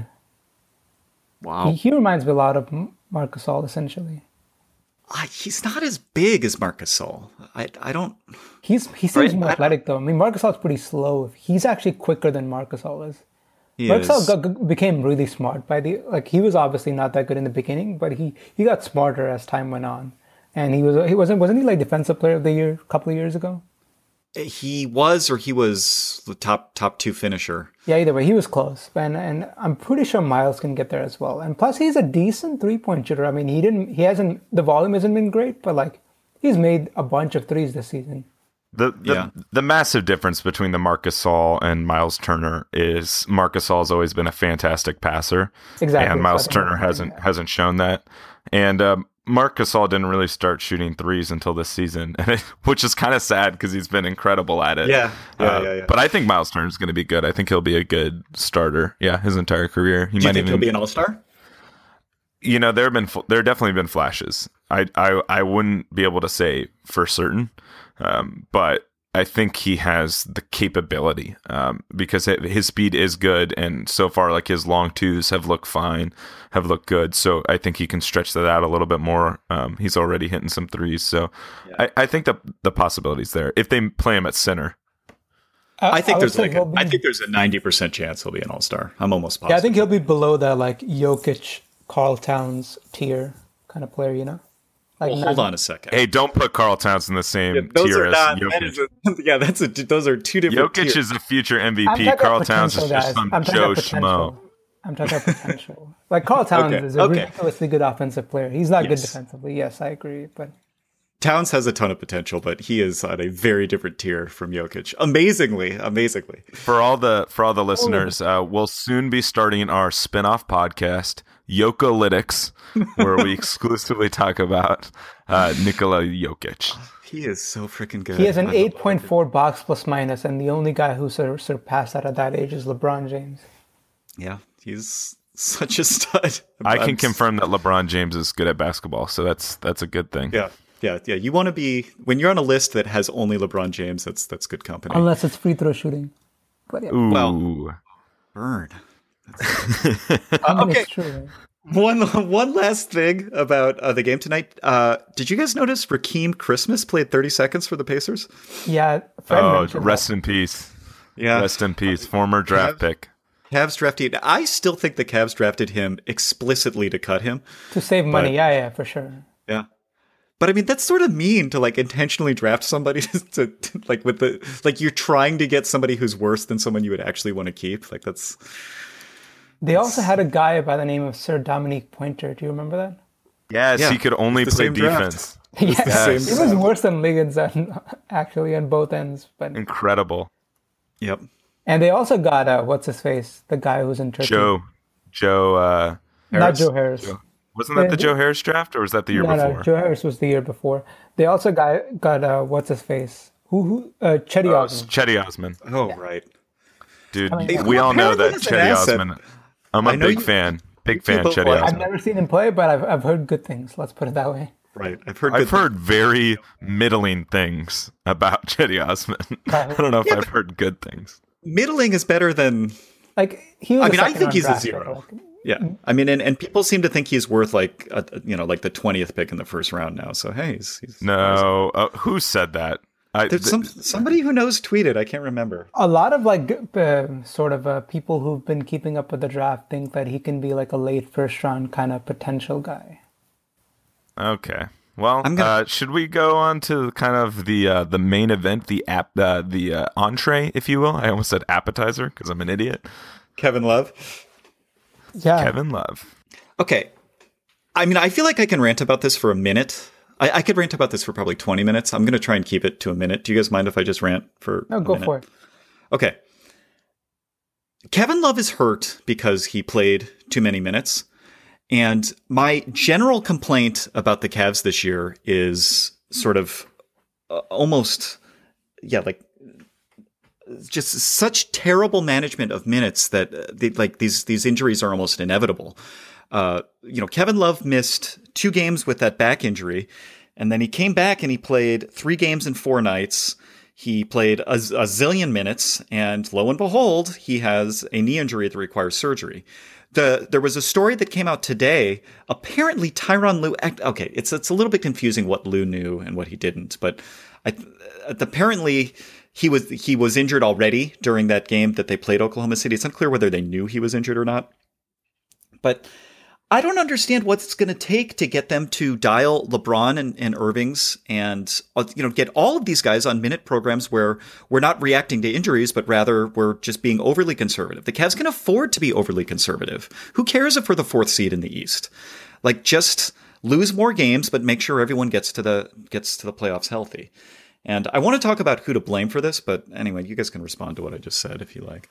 Wow. He, he reminds me a lot of M- Marc Gasol, essentially. I, he's not as big as Marc Gasol. I I don't. He's he seems Right, more I- athletic though. I mean, Marc Gasol's pretty slow. He's actually quicker than Marc Gasol is. He Marc is. Gasol got, got- became really smart by the like. He was obviously not that good in the beginning, but he, he got smarter as time went on. And he was he wasn't wasn't he like defensive player of the year a couple of years ago? He was, or he was the top top two finisher. Yeah, either way, he was close. And and I'm pretty sure Miles can get there as well. And plus, he's a decent three point shooter. I mean, he didn't he hasn't the volume hasn't been great, but like he's made a bunch of threes this season. The the, Yeah. the massive difference between the Marc Gasol and Miles Turner is Marc Gasol's always been a fantastic passer, Exactly. and Miles So I think Turner that's- hasn't hasn't shown that. And um, Marc Gasol didn't really start shooting threes until this season, which is kind of sad because he's been incredible at it. Yeah, yeah, Uh, yeah, yeah. But I think Miles Turner is going to be good. I think he'll be a good starter. Yeah, his entire career. He Do you might think even he'll be an all star? you know, there have been fl- there have definitely been flashes. I I I wouldn't be able to say for certain, um, but I think he has the capability um, because it, his speed is good, and so far, like his long twos have looked fine, have looked good. So I think he can stretch that out a little bit more. Um, he's already hitting some threes, so I, I think the the possibilities there if they play him at center. I think would there's say like he'll a, be- I think there's a ninety percent chance he'll be an all star. I'm almost positive. Yeah, I think he'll be below the like Jokic, Carl Towns tier kind of player, you know? Like Well, not- hold on a second. Hey, don't put Carl Towns in the same those tier are as not. That Jokic. is a, yeah, that's a. Those are two different. Jokic tiers. is a future M V I'm P. talking Carl about Towns is potential, just guys. some I'm talking Joe about potential. Schmo. I'm talking about potential. Like Carl Towns Okay, is a okay. ridiculously good offensive player. He's not good Yes. defensively. Yes, I agree. But Towns has a ton of potential, but he is on a very different tier from Jokic. Amazingly, amazingly. For all the for all the listeners, uh, we'll soon be starting our spin-off podcast, Yokolytics, where we exclusively talk about uh, Nikola Jokic. He is so freaking good. he has an I- eight point four box plus minus, and the only guy who sur- surpassed that at that age is LeBron James. Yeah, he's such a stud. I can I'm- confirm that LeBron James is good at basketball, so that's that's a good thing. Yeah, yeah, yeah. You want to be when you're on a list that has only LeBron James. That's that's good company. Unless it's free throw shooting. But yeah, Ooh. Well- Burn. I mean, okay. it's true. Right? One one last thing about uh, the game tonight. Uh, did you guys notice Rakeem Christmas played thirty seconds for the Pacers? Yeah, Fred oh, mentioned rest that. in peace. Yeah, Rest in peace. Former draft pick. Cavs drafted. I still think the Cavs drafted him explicitly to cut him. to save money. but- Yeah, yeah, for sure. Yeah. But I mean, that's sort of mean to like intentionally draft somebody to, to, to like with the like you're trying to get somebody who's worse than someone you would actually want to keep. Like that's They also had a guy by the name of Sir Dominique Pointer. Do you remember that? Yes, Yeah, he could only it's the play same draft. defense. Yeah, same it was draft. worse than Liggins on, actually on both ends. But Incredible. yep. and they also got uh, what's his face, the guy who's in Turkey. Joe. Joe. Uh, Not Harris? Joe Harris. wasn't that the Yeah, Joe Harris draft, or was that the year No, no, before? Joe Harris was the year before. They also got got uh, what's his face, who who uh, Chetty Oh, it's Osman. Chetty Osman. Oh right. Dude, mean, we all know that apparently he's an Chetty asset. Osman. I'm a I know big you- fan. Big you fan, both Chetty like- I've Osman. never seen him play, but I've I've heard good things. Let's put it that way. Right. I've heard. I've good heard very middling things about Chetty Osman. I don't know if Yeah, I've but- heard good things. middling is better than Like he was. I a mean, I second think round he's a draft zero. pick, like, Yeah, I mean, and, and people seem to think he's worth like a, you know like the twentieth pick in the first round now. So hey, he's, he's No, uh, who said that? I, There's th- some somebody who knows tweeted. I can't remember. a lot of like uh, sort of uh, people who've been keeping up with the draft think that he can be like a late first round kind of potential guy. Okay. Well, I'm gonna- uh, should we go on to kind of the uh, the main event, the app, uh, the uh, entree, if you will? I almost said appetizer because I'm an idiot. Kevin Love. Yeah. Kevin Love. Okay, I mean, I feel like I can rant about this for a minute. I, I could rant about this for probably twenty minutes. I'm going to try and keep it to a minute. Do you guys mind if I just rant for? No, a go minute? for it. Okay. Kevin Love is hurt because he played too many minutes. And my general complaint about the Cavs this year is sort of uh, almost, yeah, like just such terrible management of minutes that uh, they, like these these injuries are almost inevitable. Uh, you know, Kevin Love missed two games with that back injury, and then he came back and he played three games in four nights. He played a, a zillion minutes, and lo and behold, he has a knee injury that requires surgery. The, there was a story that came out today. Apparently, Tyronn Lue. Okay, it's it's a little bit confusing what Lue knew and what he didn't, but I, apparently he was he was injured already during that game that they played Oklahoma City. It's unclear whether they knew he was injured or not. But I don't understand what it's going to take to get them to dial LeBron and, and Irving's and, you know, get all of these guys on minute programs where we're not reacting to injuries, but rather we're just being overly conservative. The Cavs can afford to be overly conservative. Who cares if we're the fourth seed in the East? Like, just lose more games, but make sure everyone gets to the gets to the playoffs healthy. And I want to talk about who to blame for this, but anyway, you guys can respond to what I just said if you like.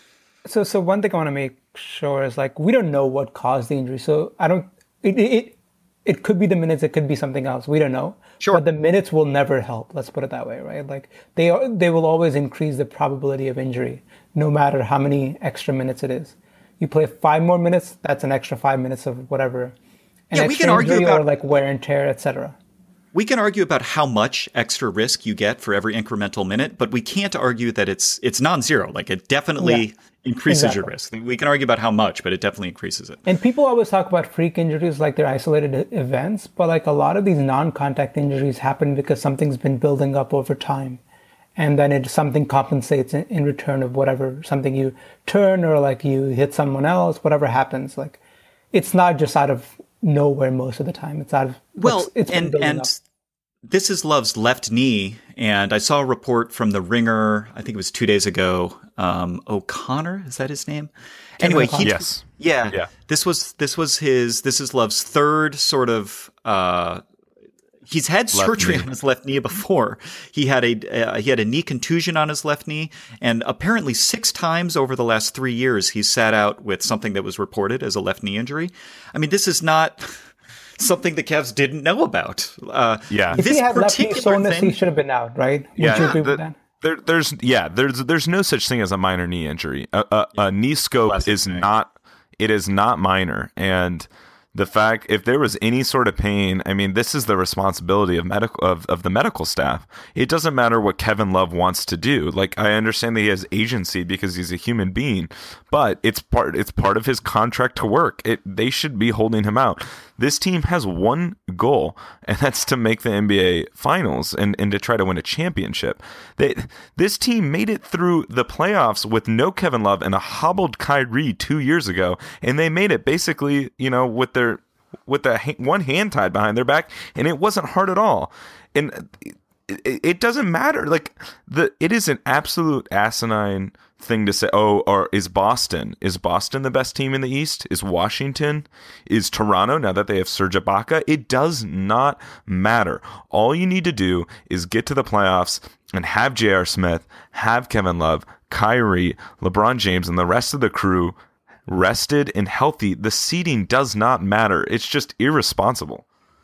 So, so one thing I want to make sure is like we don't know what caused the injury. So I don't. It it it could be the minutes. It could be something else. We don't know. Sure. But the minutes will never help. Let's put it that way, right? Like they are, they will always increase the probability of injury, no matter how many extra minutes it is. You play five more minutes, that's an extra five minutes of whatever. An Yeah, we extra can argue injury about- or like wear and tear, et cetera. We can argue about how much extra risk you get for every incremental minute, but we can't argue that it's it's non-zero. Like, it definitely Yeah, increases your exactly. risk. We can argue about how much, but it definitely increases it. And people always talk about freak injuries like they're isolated e- events, but like a lot of these non-contact injuries happen because something's been building up over time. And then it something compensates in, in return of whatever, something you turn or like you hit someone else, whatever happens. Like it's not just out of nowhere most of the time. It's out of Well, it's, it's been and building and up. this is Love's left knee, and I saw a report from the Ringer. I think it was two days ago. Um, O'Connor, is that his name? Anyway, he Yes. yeah, Yeah. This was this was his this is Love's third sort of. Uh, he's had Left surgery knee. on his left knee before. He had a uh, he had a knee contusion on his left knee, and apparently six times over the last three years he's sat out with something that was reported as a left knee injury. I mean, this is not something the Cavs didn't know about. Uh, Yeah. If this he had left knee particular soreness, thing- he should have been out, right? Would Yeah, you agree the- with that? There, there's yeah, there's there's no such thing as a minor knee injury. A, a, a knee scope Classic is thing. not it is not minor, and the fact if there was any sort of pain, I mean, this is the responsibility of medical of, of the medical staff. It doesn't matter what Kevin Love wants to do. Like, I understand that he has agency because he's a human being, but it's part it's part of his contract to work. It they should be holding him out. This team has one goal, and that's to make the N B A Finals and, and to try to win a championship. They, this team made it through the playoffs with no Kevin Love and a hobbled Kyrie two years ago, and they made it basically, you know, with their with the ha- one hand tied behind their back, and it wasn't hard at all. And it, it doesn't matter. Like the, it is an absolute asinine thing to say. Oh, or is Boston? Is Boston the best team in the East? Is Washington? Is Toronto? Now that they have Serge Ibaka, it does not matter. All you need to do is get to the playoffs and have J R. Smith, have Kevin Love, Kyrie, LeBron James, and the rest of the crew rested and healthy. The seeding does not matter. It's just irresponsible.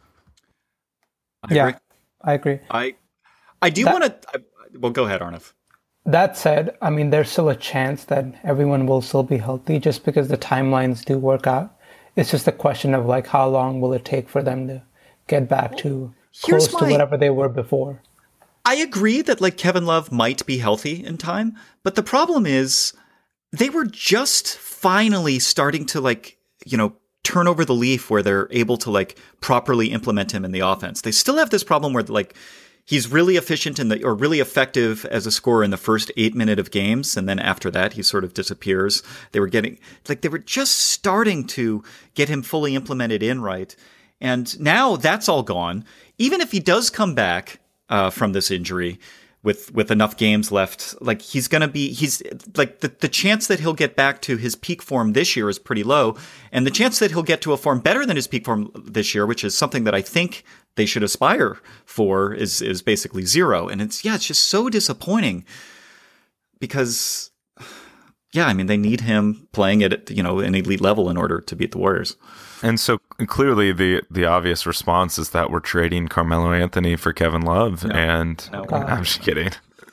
I Yeah, agree. I agree. I I do That- want to. Well, go ahead, Arnav. That said, I mean, there's still a chance that everyone will still be healthy just because the timelines do work out. It's just a question of like how long will it take for them to get back to Here's close to my- whatever they were before. I agree that like Kevin Love might be healthy in time, but the problem is they were just finally starting to like, you know, turn over the leaf where they're able to like properly implement him in the offense. They still have this problem where like he's really efficient in the, or really effective as a scorer in the first eight minute of games. And then after that, he sort of disappears. They were getting like, they were just starting to get him fully implemented in right. And now that's all gone. Even if he does come back uh, from this injury with, with enough games left, like he's going to be, he's like the, the chance that he'll get back to his peak form this year is pretty low. And the chance that he'll get to a form better than his peak form this year, which is something that I think they should aspire for, is, is basically zero. And it's, yeah, it's just so disappointing because, yeah, I mean, they need him playing at, you know, an elite level in order to beat the Warriors. And so clearly the, the obvious response is that we're trading Carmelo Anthony for Kevin Love. No. And no. Uh, I'm just kidding.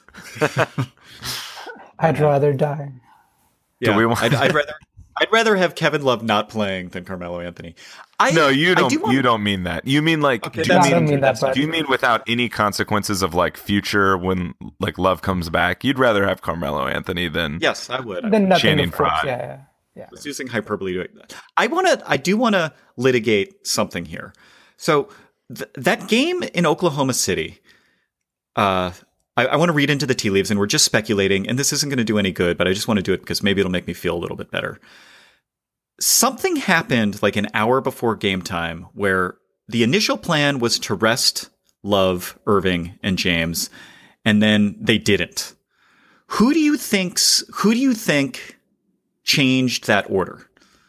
I'd rather die. Yeah, Do we want- I'd, I'd rather I'd rather have Kevin Love not playing than Carmelo Anthony. I, no, you don't. do want- you don't mean that. You mean like? Okay, do, you I mean, don't mean that, but- do you mean without any consequences of like future when like Love comes back? You'd rather have Carmelo Anthony than Yes, I would. I Then would. nothing Channing to force. Frye. Yeah, yeah, yeah. I was using hyperbole. To, I want to. I do want to litigate something here. So th- that game in Oklahoma City. Uh, I, I want to read into the tea leaves, and we're just speculating, and this isn't going to do any good, but I just want to do it because maybe it'll make me feel a little bit better. Something happened like an hour before game time where the initial plan was to rest Love, Irving, and James, and then they didn't. Who do you think's who do you think changed that order?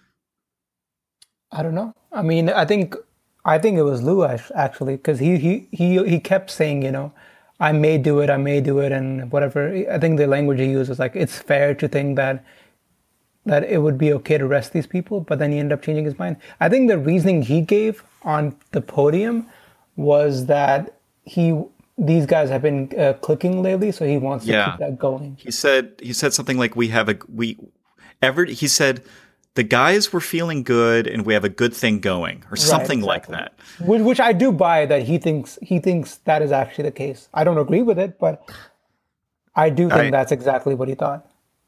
I don't know. I mean, I think I think it was Lou actually, because he, he he he kept saying, you know, I may do it, I may do it, and whatever. I think the language he used was like, it's fair to think that that it would be okay to rest these people, but then he ended up changing his mind. I think the reasoning he gave on the podium was that he these guys have been uh, clicking lately, so he wants to Yeah. keep that going. He said he said something like we have a we ever he said the guys were feeling good and we have a good thing going or something like exactly. that. Which, which I do buy that he thinks he thinks that is actually the case. I don't agree with it, but I do think I- that's exactly what he thought.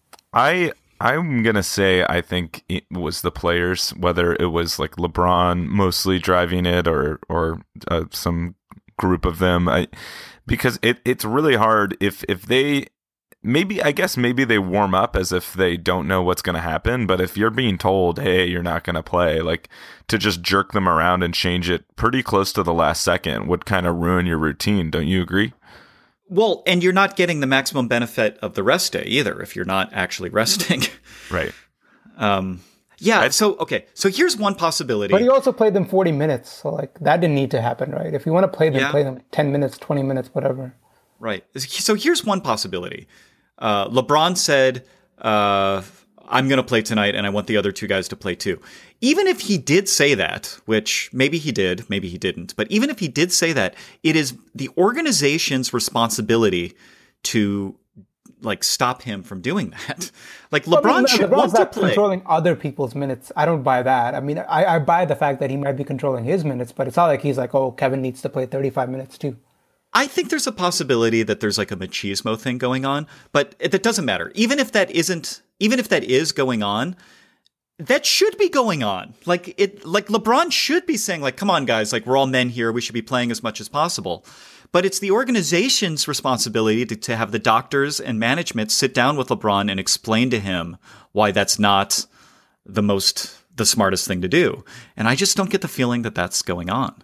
I I'm gonna say I think it was the players, whether it was like LeBron mostly driving it or or uh, some group of them. I because it it's really hard if if they maybe I guess maybe they warm up as if they don't know what's gonna happen, but if you're being told, hey, you're not gonna play, like to just jerk them around and change it pretty close to the last second would kind of ruin your routine. Don't you agree? Well, and you're not getting the maximum benefit of the rest day either if you're not actually resting. Right. Um, yeah. So okay. So here's one possibility. But he also played them forty minutes, so like that didn't need to happen, right? If you want to play them, Yeah. play them ten minutes, twenty minutes, whatever. Right. So here's one possibility. Uh, LeBron said, uh, I'm going to play tonight and I want the other two guys to play too. Even if he did say that, which maybe he did, maybe he didn't, but even if he did say that, it is the organization's responsibility to like stop him from doing that. Like LeBron I mean, should LeBron's want to not play. controlling other people's minutes. I don't buy that. I mean, I, I buy the fact that he might be controlling his minutes, but it's not like he's like, oh, Kevin needs to play thirty-five minutes too. I think there's a possibility that there's like a machismo thing going on, but it, that doesn't matter. Even if that isn't, even if that is going on, that should be going on. Like it, like LeBron should be saying like, come on guys, like we're all men here. We should be playing as much as possible. But it's the organization's responsibility to, to have the doctors and management sit down with LeBron and explain to him why that's not the most, the smartest thing to do. And I just don't get the feeling that that's going on.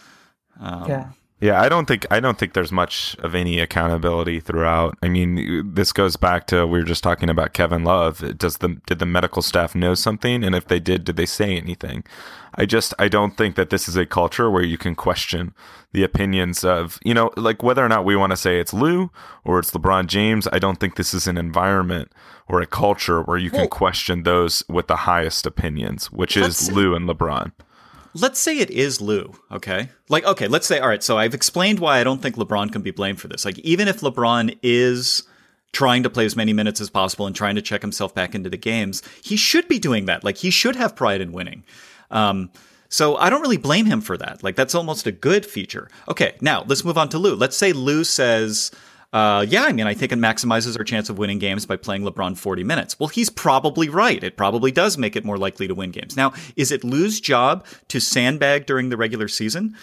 Um, Yeah. Yeah, I don't think I don't think there's much of any accountability throughout. I mean, this goes back to we were just talking about Kevin Love. Does the did the medical staff know something? And if they did, did they say anything? I just I don't think that this is a culture where you can question the opinions of, you know, like whether or not we want to say it's Lou or it's LeBron James. I don't think this is an environment or a culture where you can Well, question those with the highest opinions, which let's is say- Lou and LeBron. Let's say it is Lou, okay? Like, okay, let's say, all right, so I've explained why I don't think LeBron can be blamed for this. Like, even if LeBron is trying to play as many minutes as possible and trying to check himself back into the games, he should be doing that. Like, he should have pride in winning. Um, so I don't really blame him for that. Like, that's almost a good feature. Okay, now let's move on to Lou. Let's say Lou says, Uh, yeah, I mean, I think it maximizes our chance of winning games by playing LeBron forty minutes. Well, he's probably right. It probably does make it more likely to win games. Now, is it Lou's job to sandbag during the regular season?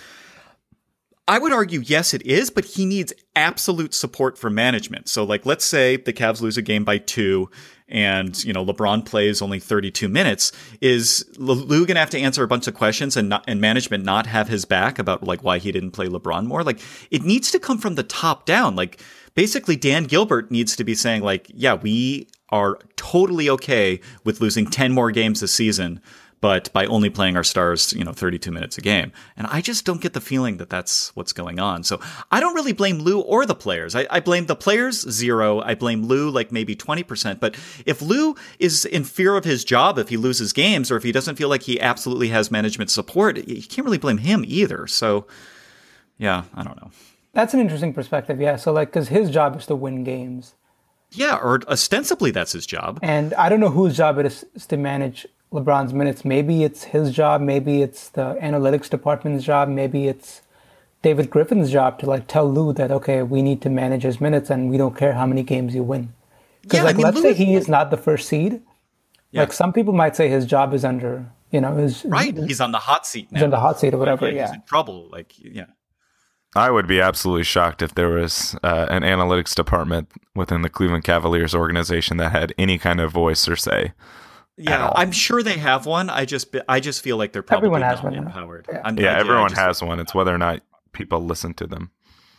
I would argue, yes, it is, but he needs absolute support from management. So, like, let's say the Cavs lose a game by two and, you know, LeBron plays only thirty-two minutes. Is Lou going to have to answer a bunch of questions and not, and management not have his back about, like, why he didn't play LeBron more? Like, it needs to come from the top down. Like, basically, Dan Gilbert needs to be saying, like, yeah, we are totally okay with losing ten more games this season, but by only playing our stars, you know, thirty-two minutes a game. And I just don't get the feeling that that's what's going on. So I don't really blame Lou or the players. I, I blame the players, zero. I blame Lou like maybe twenty percent. But if Lou is in fear of his job, if he loses games, or if he doesn't feel like he absolutely has management support, you can't really blame him either. So, yeah, I don't know. That's an interesting perspective, yeah. So, like, because his job is to win games. Yeah, or ostensibly that's his job. And I don't know whose job it is, is to manage LeBron's minutes. Maybe it's his job. Maybe it's the analytics department's job. Maybe it's David Griffin's job to like tell Lou that, okay, we need to manage his minutes and we don't care how many games you win. Because yeah, like, I mean, let's Lou, say he is not the first seed. Yeah. Like some people might say his job is under, you know, his right. He's on the hot seat now. He's on the hot seat or whatever. Like, yeah, he's in trouble. Like, yeah. I would be absolutely shocked if there was uh, an analytics department within the Cleveland Cavaliers organization that had any kind of voice or say. Yeah, I'm sure they have one. I just I just feel like they're probably everyone has not one, empowered. Yeah, I'm, yeah I, everyone just, has one. It's whether or not people listen to them.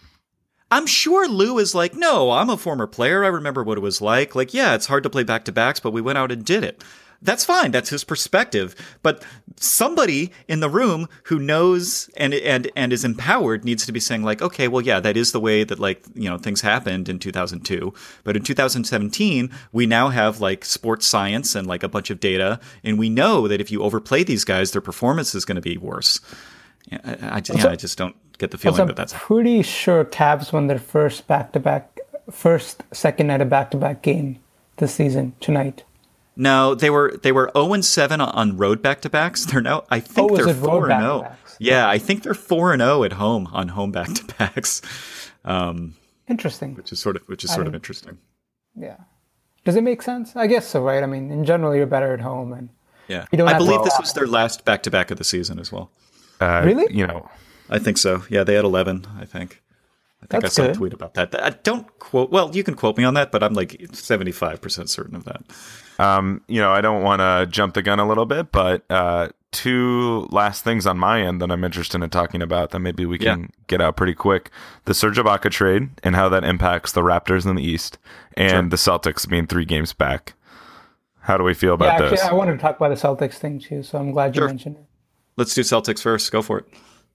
I'm sure Lou is like, no, I'm a former player. I remember what it was like. Like, yeah, it's hard to play back-to-backs, but we went out and did it. That's fine. That's his perspective. But somebody in the room who knows and and and is empowered needs to be saying like, okay, well, yeah, that is the way that like, you know, things happened in two thousand two. But in two thousand seventeen, we now have like sports science and like a bunch of data. And we know that if you overplay these guys, their performance is going to be worse. I, I, I, yeah, I just don't get the feeling also, that that's... I'm pretty sure Cavs won their first back-to-back, first, second night of back-to-back game this season, tonight. No, they were they were zero and seven on road back-to-backs. They're now I think oh, they're it four and zero. back-to-backs? Yeah, I think they're four and zero at home on home back-to-backs. Um, interesting. Which is sort of which is sort of interesting. Yeah. Does it make sense? I guess so, right? I mean, in general, you're better at home, and yeah, you don't I have believe to- this was their last back-to-back of the season as well. Uh, Really? You know, I think so. Yeah, they had eleven. I think. I think That's I saw good. a tweet about that. I don't quote. Well, you can quote me on that, but I'm like seventy-five percent certain of that. Um, you know, I don't want to jump the gun a little bit, but uh, two last things on my end that I'm interested in talking about that maybe we can Yeah. get out pretty quick. The Serge Ibaka trade and how that impacts the Raptors in the East and Sure. the Celtics being three games back. How do we feel Yeah, about actually, this? I wanted to talk about the Celtics thing too, so I'm glad you Sure. mentioned it. Let's do Celtics first. Go for it.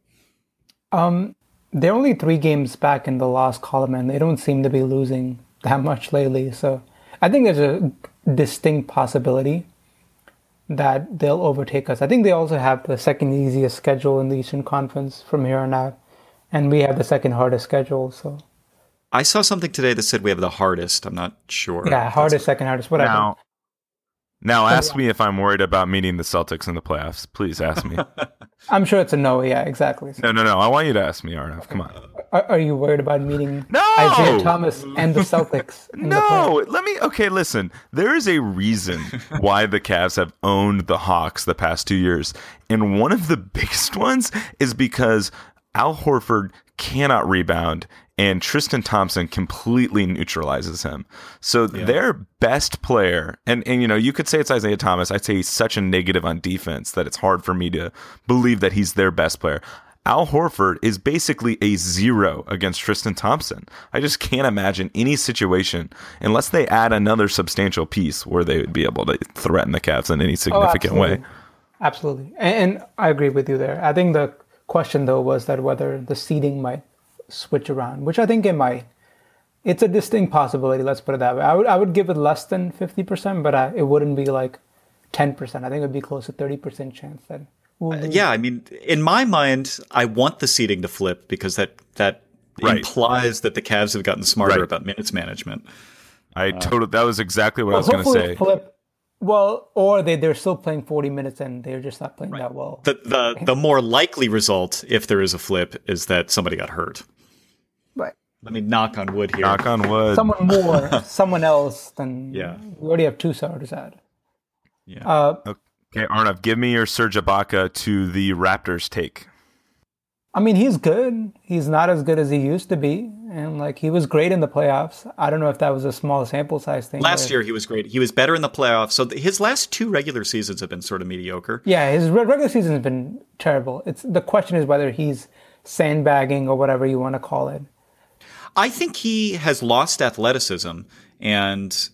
Um, they're only three games back in the loss column, and they don't seem to be losing that much lately. So I think there's a distinct possibility that they'll overtake us. I think they also have the second easiest schedule in the Eastern Conference from here on out, and we have the second hardest schedule. So I saw something today that said we have the hardest. I'm not sure. yeah, hardest, second hardest, whatever. Now, now ask me if I'm worried about meeting the Celtics in the playoffs. Please ask me. I'm sure it's a no. Yeah, exactly. So No, no, no. I want you to ask me, Arnav. Come on. are, are you worried about meeting No! Isaiah Thomas and the Celtics? in the playoffs? No, let me. Okay, listen. There is a reason why the Cavs have owned the Hawks the past two years, and one of the biggest ones is because Al Horford cannot rebound, and Tristan Thompson completely neutralizes him. So their best player, and, and you know, you could say it's Isaiah Thomas. I'd say he's such a negative on defense that it's hard for me to believe that he's their best player. Al Horford is basically a zero against Tristan Thompson. I just can't imagine any situation, unless they add another substantial piece, where they would be able to threaten the Cavs in any significant Oh, way. absolutely. Absolutely. And, and I agree with you there. I think the question, though, was that whether the seeding might switch around, which I think it might. It's a distinct possibility, let's put it that way. I would I would give it less than fifty percent, but I, it wouldn't be like ten percent. I think it would be close to thirty percent chance that we'll lose. Yeah, I mean, in my mind, I want the seeding to flip because that that Right. implies that the Cavs have gotten smarter Right. about minutes management. I totally. That was exactly what I was Well, going to hopefully say. flip. Well, or they, they're still playing forty minutes and they're just not playing that well. The the the more likely result, if there is a flip, is that somebody got hurt. Right. Let me knock on wood here. Knock on wood. Someone more, someone else than Yeah. we already have two starters at. Yeah. Uh, Okay, Arnav, give me your Serge Ibaka to the Raptors take. I mean, he's good. He's not as good as he used to be, and like he was great in the playoffs. I don't know if that was a small sample size thing. Last or- year he was great. He was better in the playoffs. So th- his last two regular seasons have been sort of mediocre. Yeah, his re- regular season has been terrible. It's the question is whether he's sandbagging or whatever you want to call it. I think he has lost athleticism, and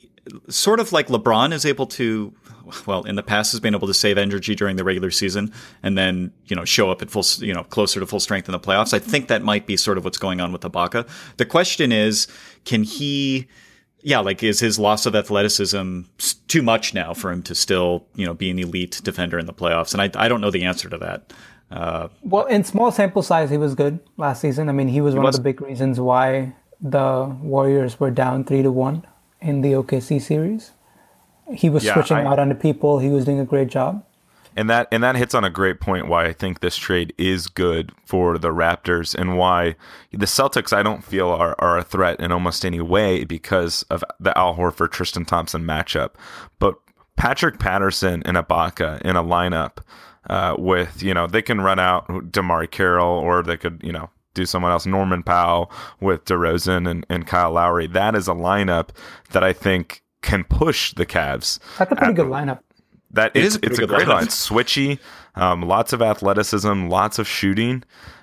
sort of like LeBron is able to, well, in the past has been able to save energy during the regular season and then, you know, show up at full, you know, closer to full strength in the playoffs. I think that might be sort of what's going on with Ibaka. The question is, can he, yeah, like, is his loss of athleticism too much now for him to still, you know, be an elite defender in the playoffs? And I, I don't know the answer to that. Uh, Well, in small sample size, he was good last season. I mean, he was one was. of the big reasons why the Warriors were down three to one in the O K C series. He was Yeah, switching I- out onto people. He was doing a great job. And that and that hits on a great point why I think this trade is good for the Raptors and why the Celtics I don't feel are, are a threat in almost any way because of the Al Horford Tristan Thompson matchup. But Patrick Patterson and Ibaka in a lineup uh, with, you know, they can run out DeMar Carroll or they could, you know, do someone else, Norman Powell with DeRozan and, and Kyle Lowry. That is a lineup that I think can push the Cavs. That's a pretty at- good lineup. That It it's, is a pretty it's a good great lineup. line. It's switchy, um, lots of athleticism, lots of shooting,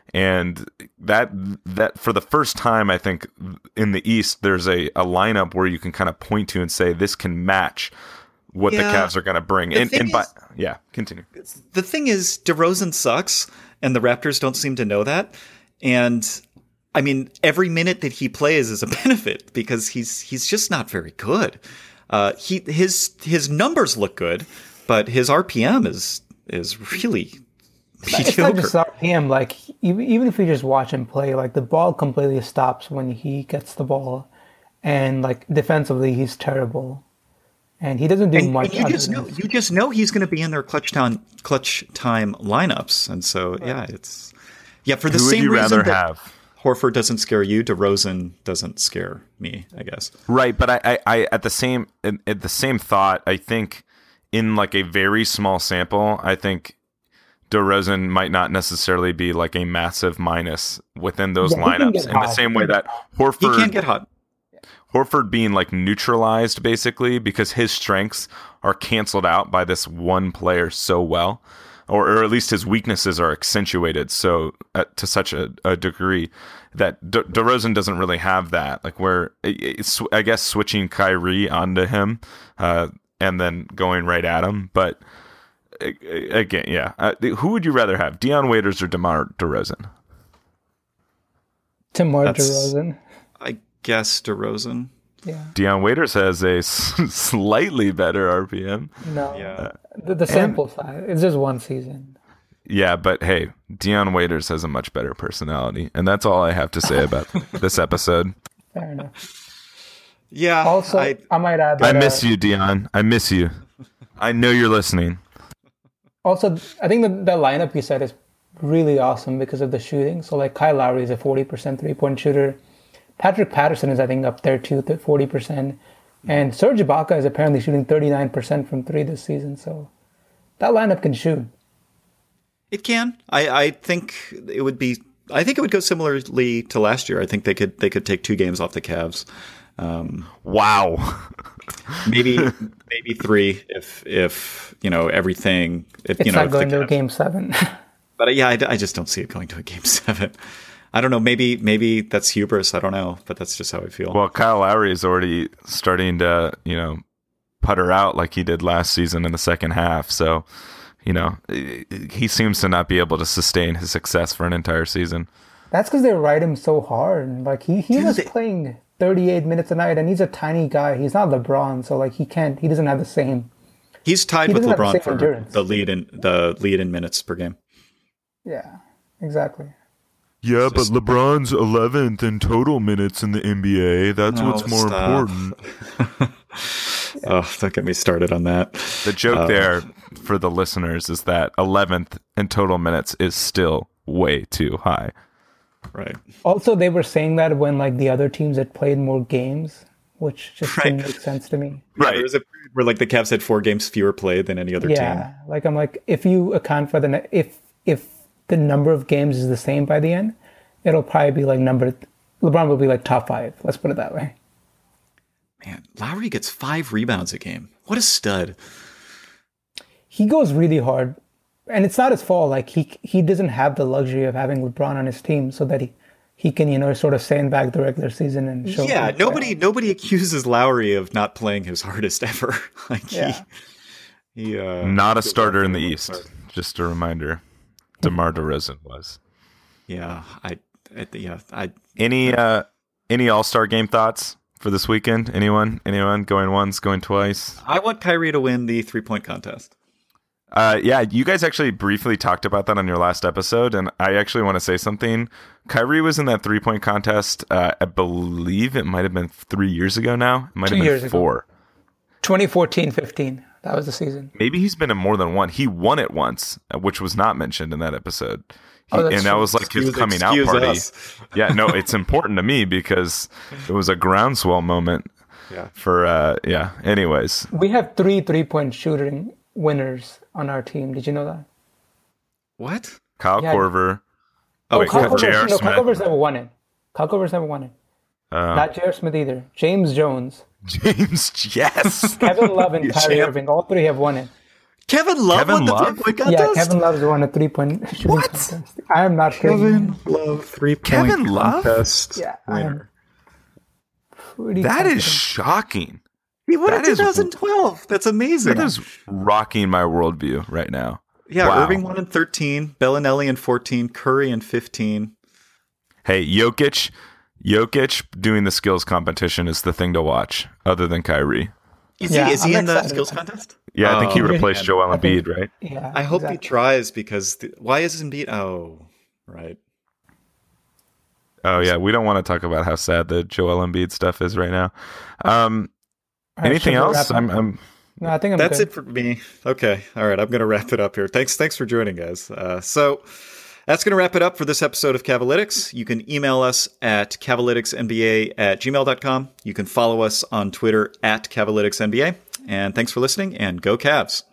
and that that for the first time, I think in the East, there's a, a lineup where you can kind of point to and say this can match what the Yeah. Cavs are going to bring. The And, thing and by, is- yeah, continue. the thing is, DeRozan sucks, and the Raptors don't seem to know that. And I mean, every minute that he plays is a benefit because he's he's just not very good. Uh, he his his numbers look good, but his R P M is is really It's not mediocre. just R P M. Like even even if you just watch him play, like the ball completely stops when he gets the ball, and like defensively he's terrible, and he doesn't do And, much. and you other just than- know you just know he's going to be in their clutch time clutch time lineups, and so yeah, it's yeah for the Who would same you reason rather that have? Horford doesn't scare you, DeRozan doesn't scare me, I guess. Right, but I, I, I at the same at, at the same thought, I think in like a very small sample, I think DeRozan might not necessarily be like a massive minus within those Yeah, he can lineups get in the hot. same way that He Horford can't get hot. Horford being like neutralized basically because his strengths are canceled out by this one player so well, or, or at least his weaknesses are accentuated so uh, to such a, a degree that De- DeRozan doesn't really have that. Like where it's, I guess switching Kyrie onto him uh, and then going right at him, but uh, again, yeah. Uh, who would you rather have, Dion Waiters or DeMar DeRozan? DeMar That's- DeRozan. I guess DeRozan. Yeah. Dion Waiters has a s- slightly better R P M. No. Yeah. The, the sample size. It's just one season. Yeah, but hey, Dion Waiters has a much better personality, and that's all I have to say about this episode. Fair enough. Yeah. Also, I, I, might add I that, miss uh, you, Dion. I miss you. I know you're listening. Also, I think the, the lineup you said is really awesome because of the shooting. So, like, Kyle Lowry is a forty percent three-point shooter. Patrick Patterson is, I think, up there too, at forty percent. And Serge Ibaka is apparently shooting thirty-nine percent from three this season. So, that lineup can shoot. it can. I, I think it would be. I think it would go similarly to last year. I think they could they could take two games off the Cavs. Um, Wow. maybe maybe three if if you know everything. If, It's you know, not if the going to a Cavs- game seven. But uh, yeah, I, I just don't see it going to a game seven. I don't know. Maybe maybe that's hubris. I don't know, but that's just how I feel. Well, Kyle Lowry is already starting to, you know, putter out like he did last season in the second half. So, you know, he seems to not be able to sustain his success for an entire season. That's because they ride him so hard. Like, he, he Dude, was they- playing thirty-eight minutes a night, and he's a tiny guy. He's not LeBron, so, like, he can't, he doesn't have the same. He's tied he with doesn't have the LeBron same for endurance. the lead in the lead in minutes per game. Yeah, exactly. Yeah, but LeBron's eleventh in total minutes in the N B A. That's Oh, stop. Oh, don't get me started on that. The joke Uh, there for the listeners is that eleventh in total minutes is still way too high. Right. Also, they were saying that when like the other teams had played more games, which just Right. didn't make sense to me. Yeah, Right. there was a period where like the Cavs had four games fewer played than any other Yeah, team. like I'm like, if you account for the ne- if if the number of games is the same by the end, it'll probably be like number. LeBron will be like top five. Let's put it that way. Man, Lowry gets five rebounds a game. What a stud. He goes really hard, and it's not his fault. Like he he doesn't have the luxury of having LeBron on his team, so that he he can you know sort of sandbag the regular season and show. Yeah, his- nobody nobody accuses Lowry of not playing his hardest ever. like Yeah. he, he uh, Not a goes starter out in the there and East. works hard. Just a reminder. DeMar DeRozan was. Yeah, I, I yeah, I Any uh any All-Star game thoughts for this weekend? Anyone? Anyone going once, going twice? I want Kyrie to win the three point contest. Uh, yeah, you guys actually briefly talked about that on your last episode, and I actually want to say something. Kyrie was in that three-point contest. Uh, I believe it might have been three years ago now. It might Two have been years ago. four. twenty fourteen fifteen. That was the season. Maybe he's been in more than one. He won it once, uh, which was not mentioned in that episode. He, Oh, that's and that true. was like his Excuse- coming out excuse party. us. Yeah, no, it's important to me because it was a groundswell moment Yeah. for, uh, yeah, anyways. We have three three-point shooting winners on our team. Did you know that? What? Kyle Yeah. Korver. Oh, wait, Kyle J R Korver's, no, Smith. Kyle Korver's never won it. Kyle Korver's never won it. Uh, Not J R Smith either. James Jones, James, yes. Kevin Love, and You Kyrie champ. Irving. All three have won it. Kevin Love Kevin won the Love? three point contest? Yeah, Kevin Love's won a three-point shooting What? contest. I am not kidding. Kevin Love three point Kevin Love? contest Yeah, I am winner. pretty That is confident. shocking. He won That in is- twenty twelve. That's amazing. That is rocking my worldview right now. yeah, Wow. Irving won in thirteen, Bellinelli in fourteen, Curry in fifteen. Hey, Jokic, Jokic doing the skills competition is the thing to watch, other than Kyrie. Is Yeah, he, is I'm he in the excited. skills contest? Yeah, I think he Oh, replaced man. Joel I think- Embiid, right? Yeah, I hope he exactly. tries because the, why is Embiid? Oh, right. Oh yeah, we don't want to talk about how sad the Joel Embiid stuff is right now. Um, All right, anything should we else? wrap I'm, up? I'm No, I think I'm That's good. it for me. Okay. All right. I'm going to wrap it up here. Thanks. Thanks for joining, guys. Uh, so that's going to wrap it up for this episode of Cavalytics. You can email us at cavalyticsnba at gmail dot com. You can follow us on Twitter at cavalyticsnba. And thanks for listening, and go Cavs.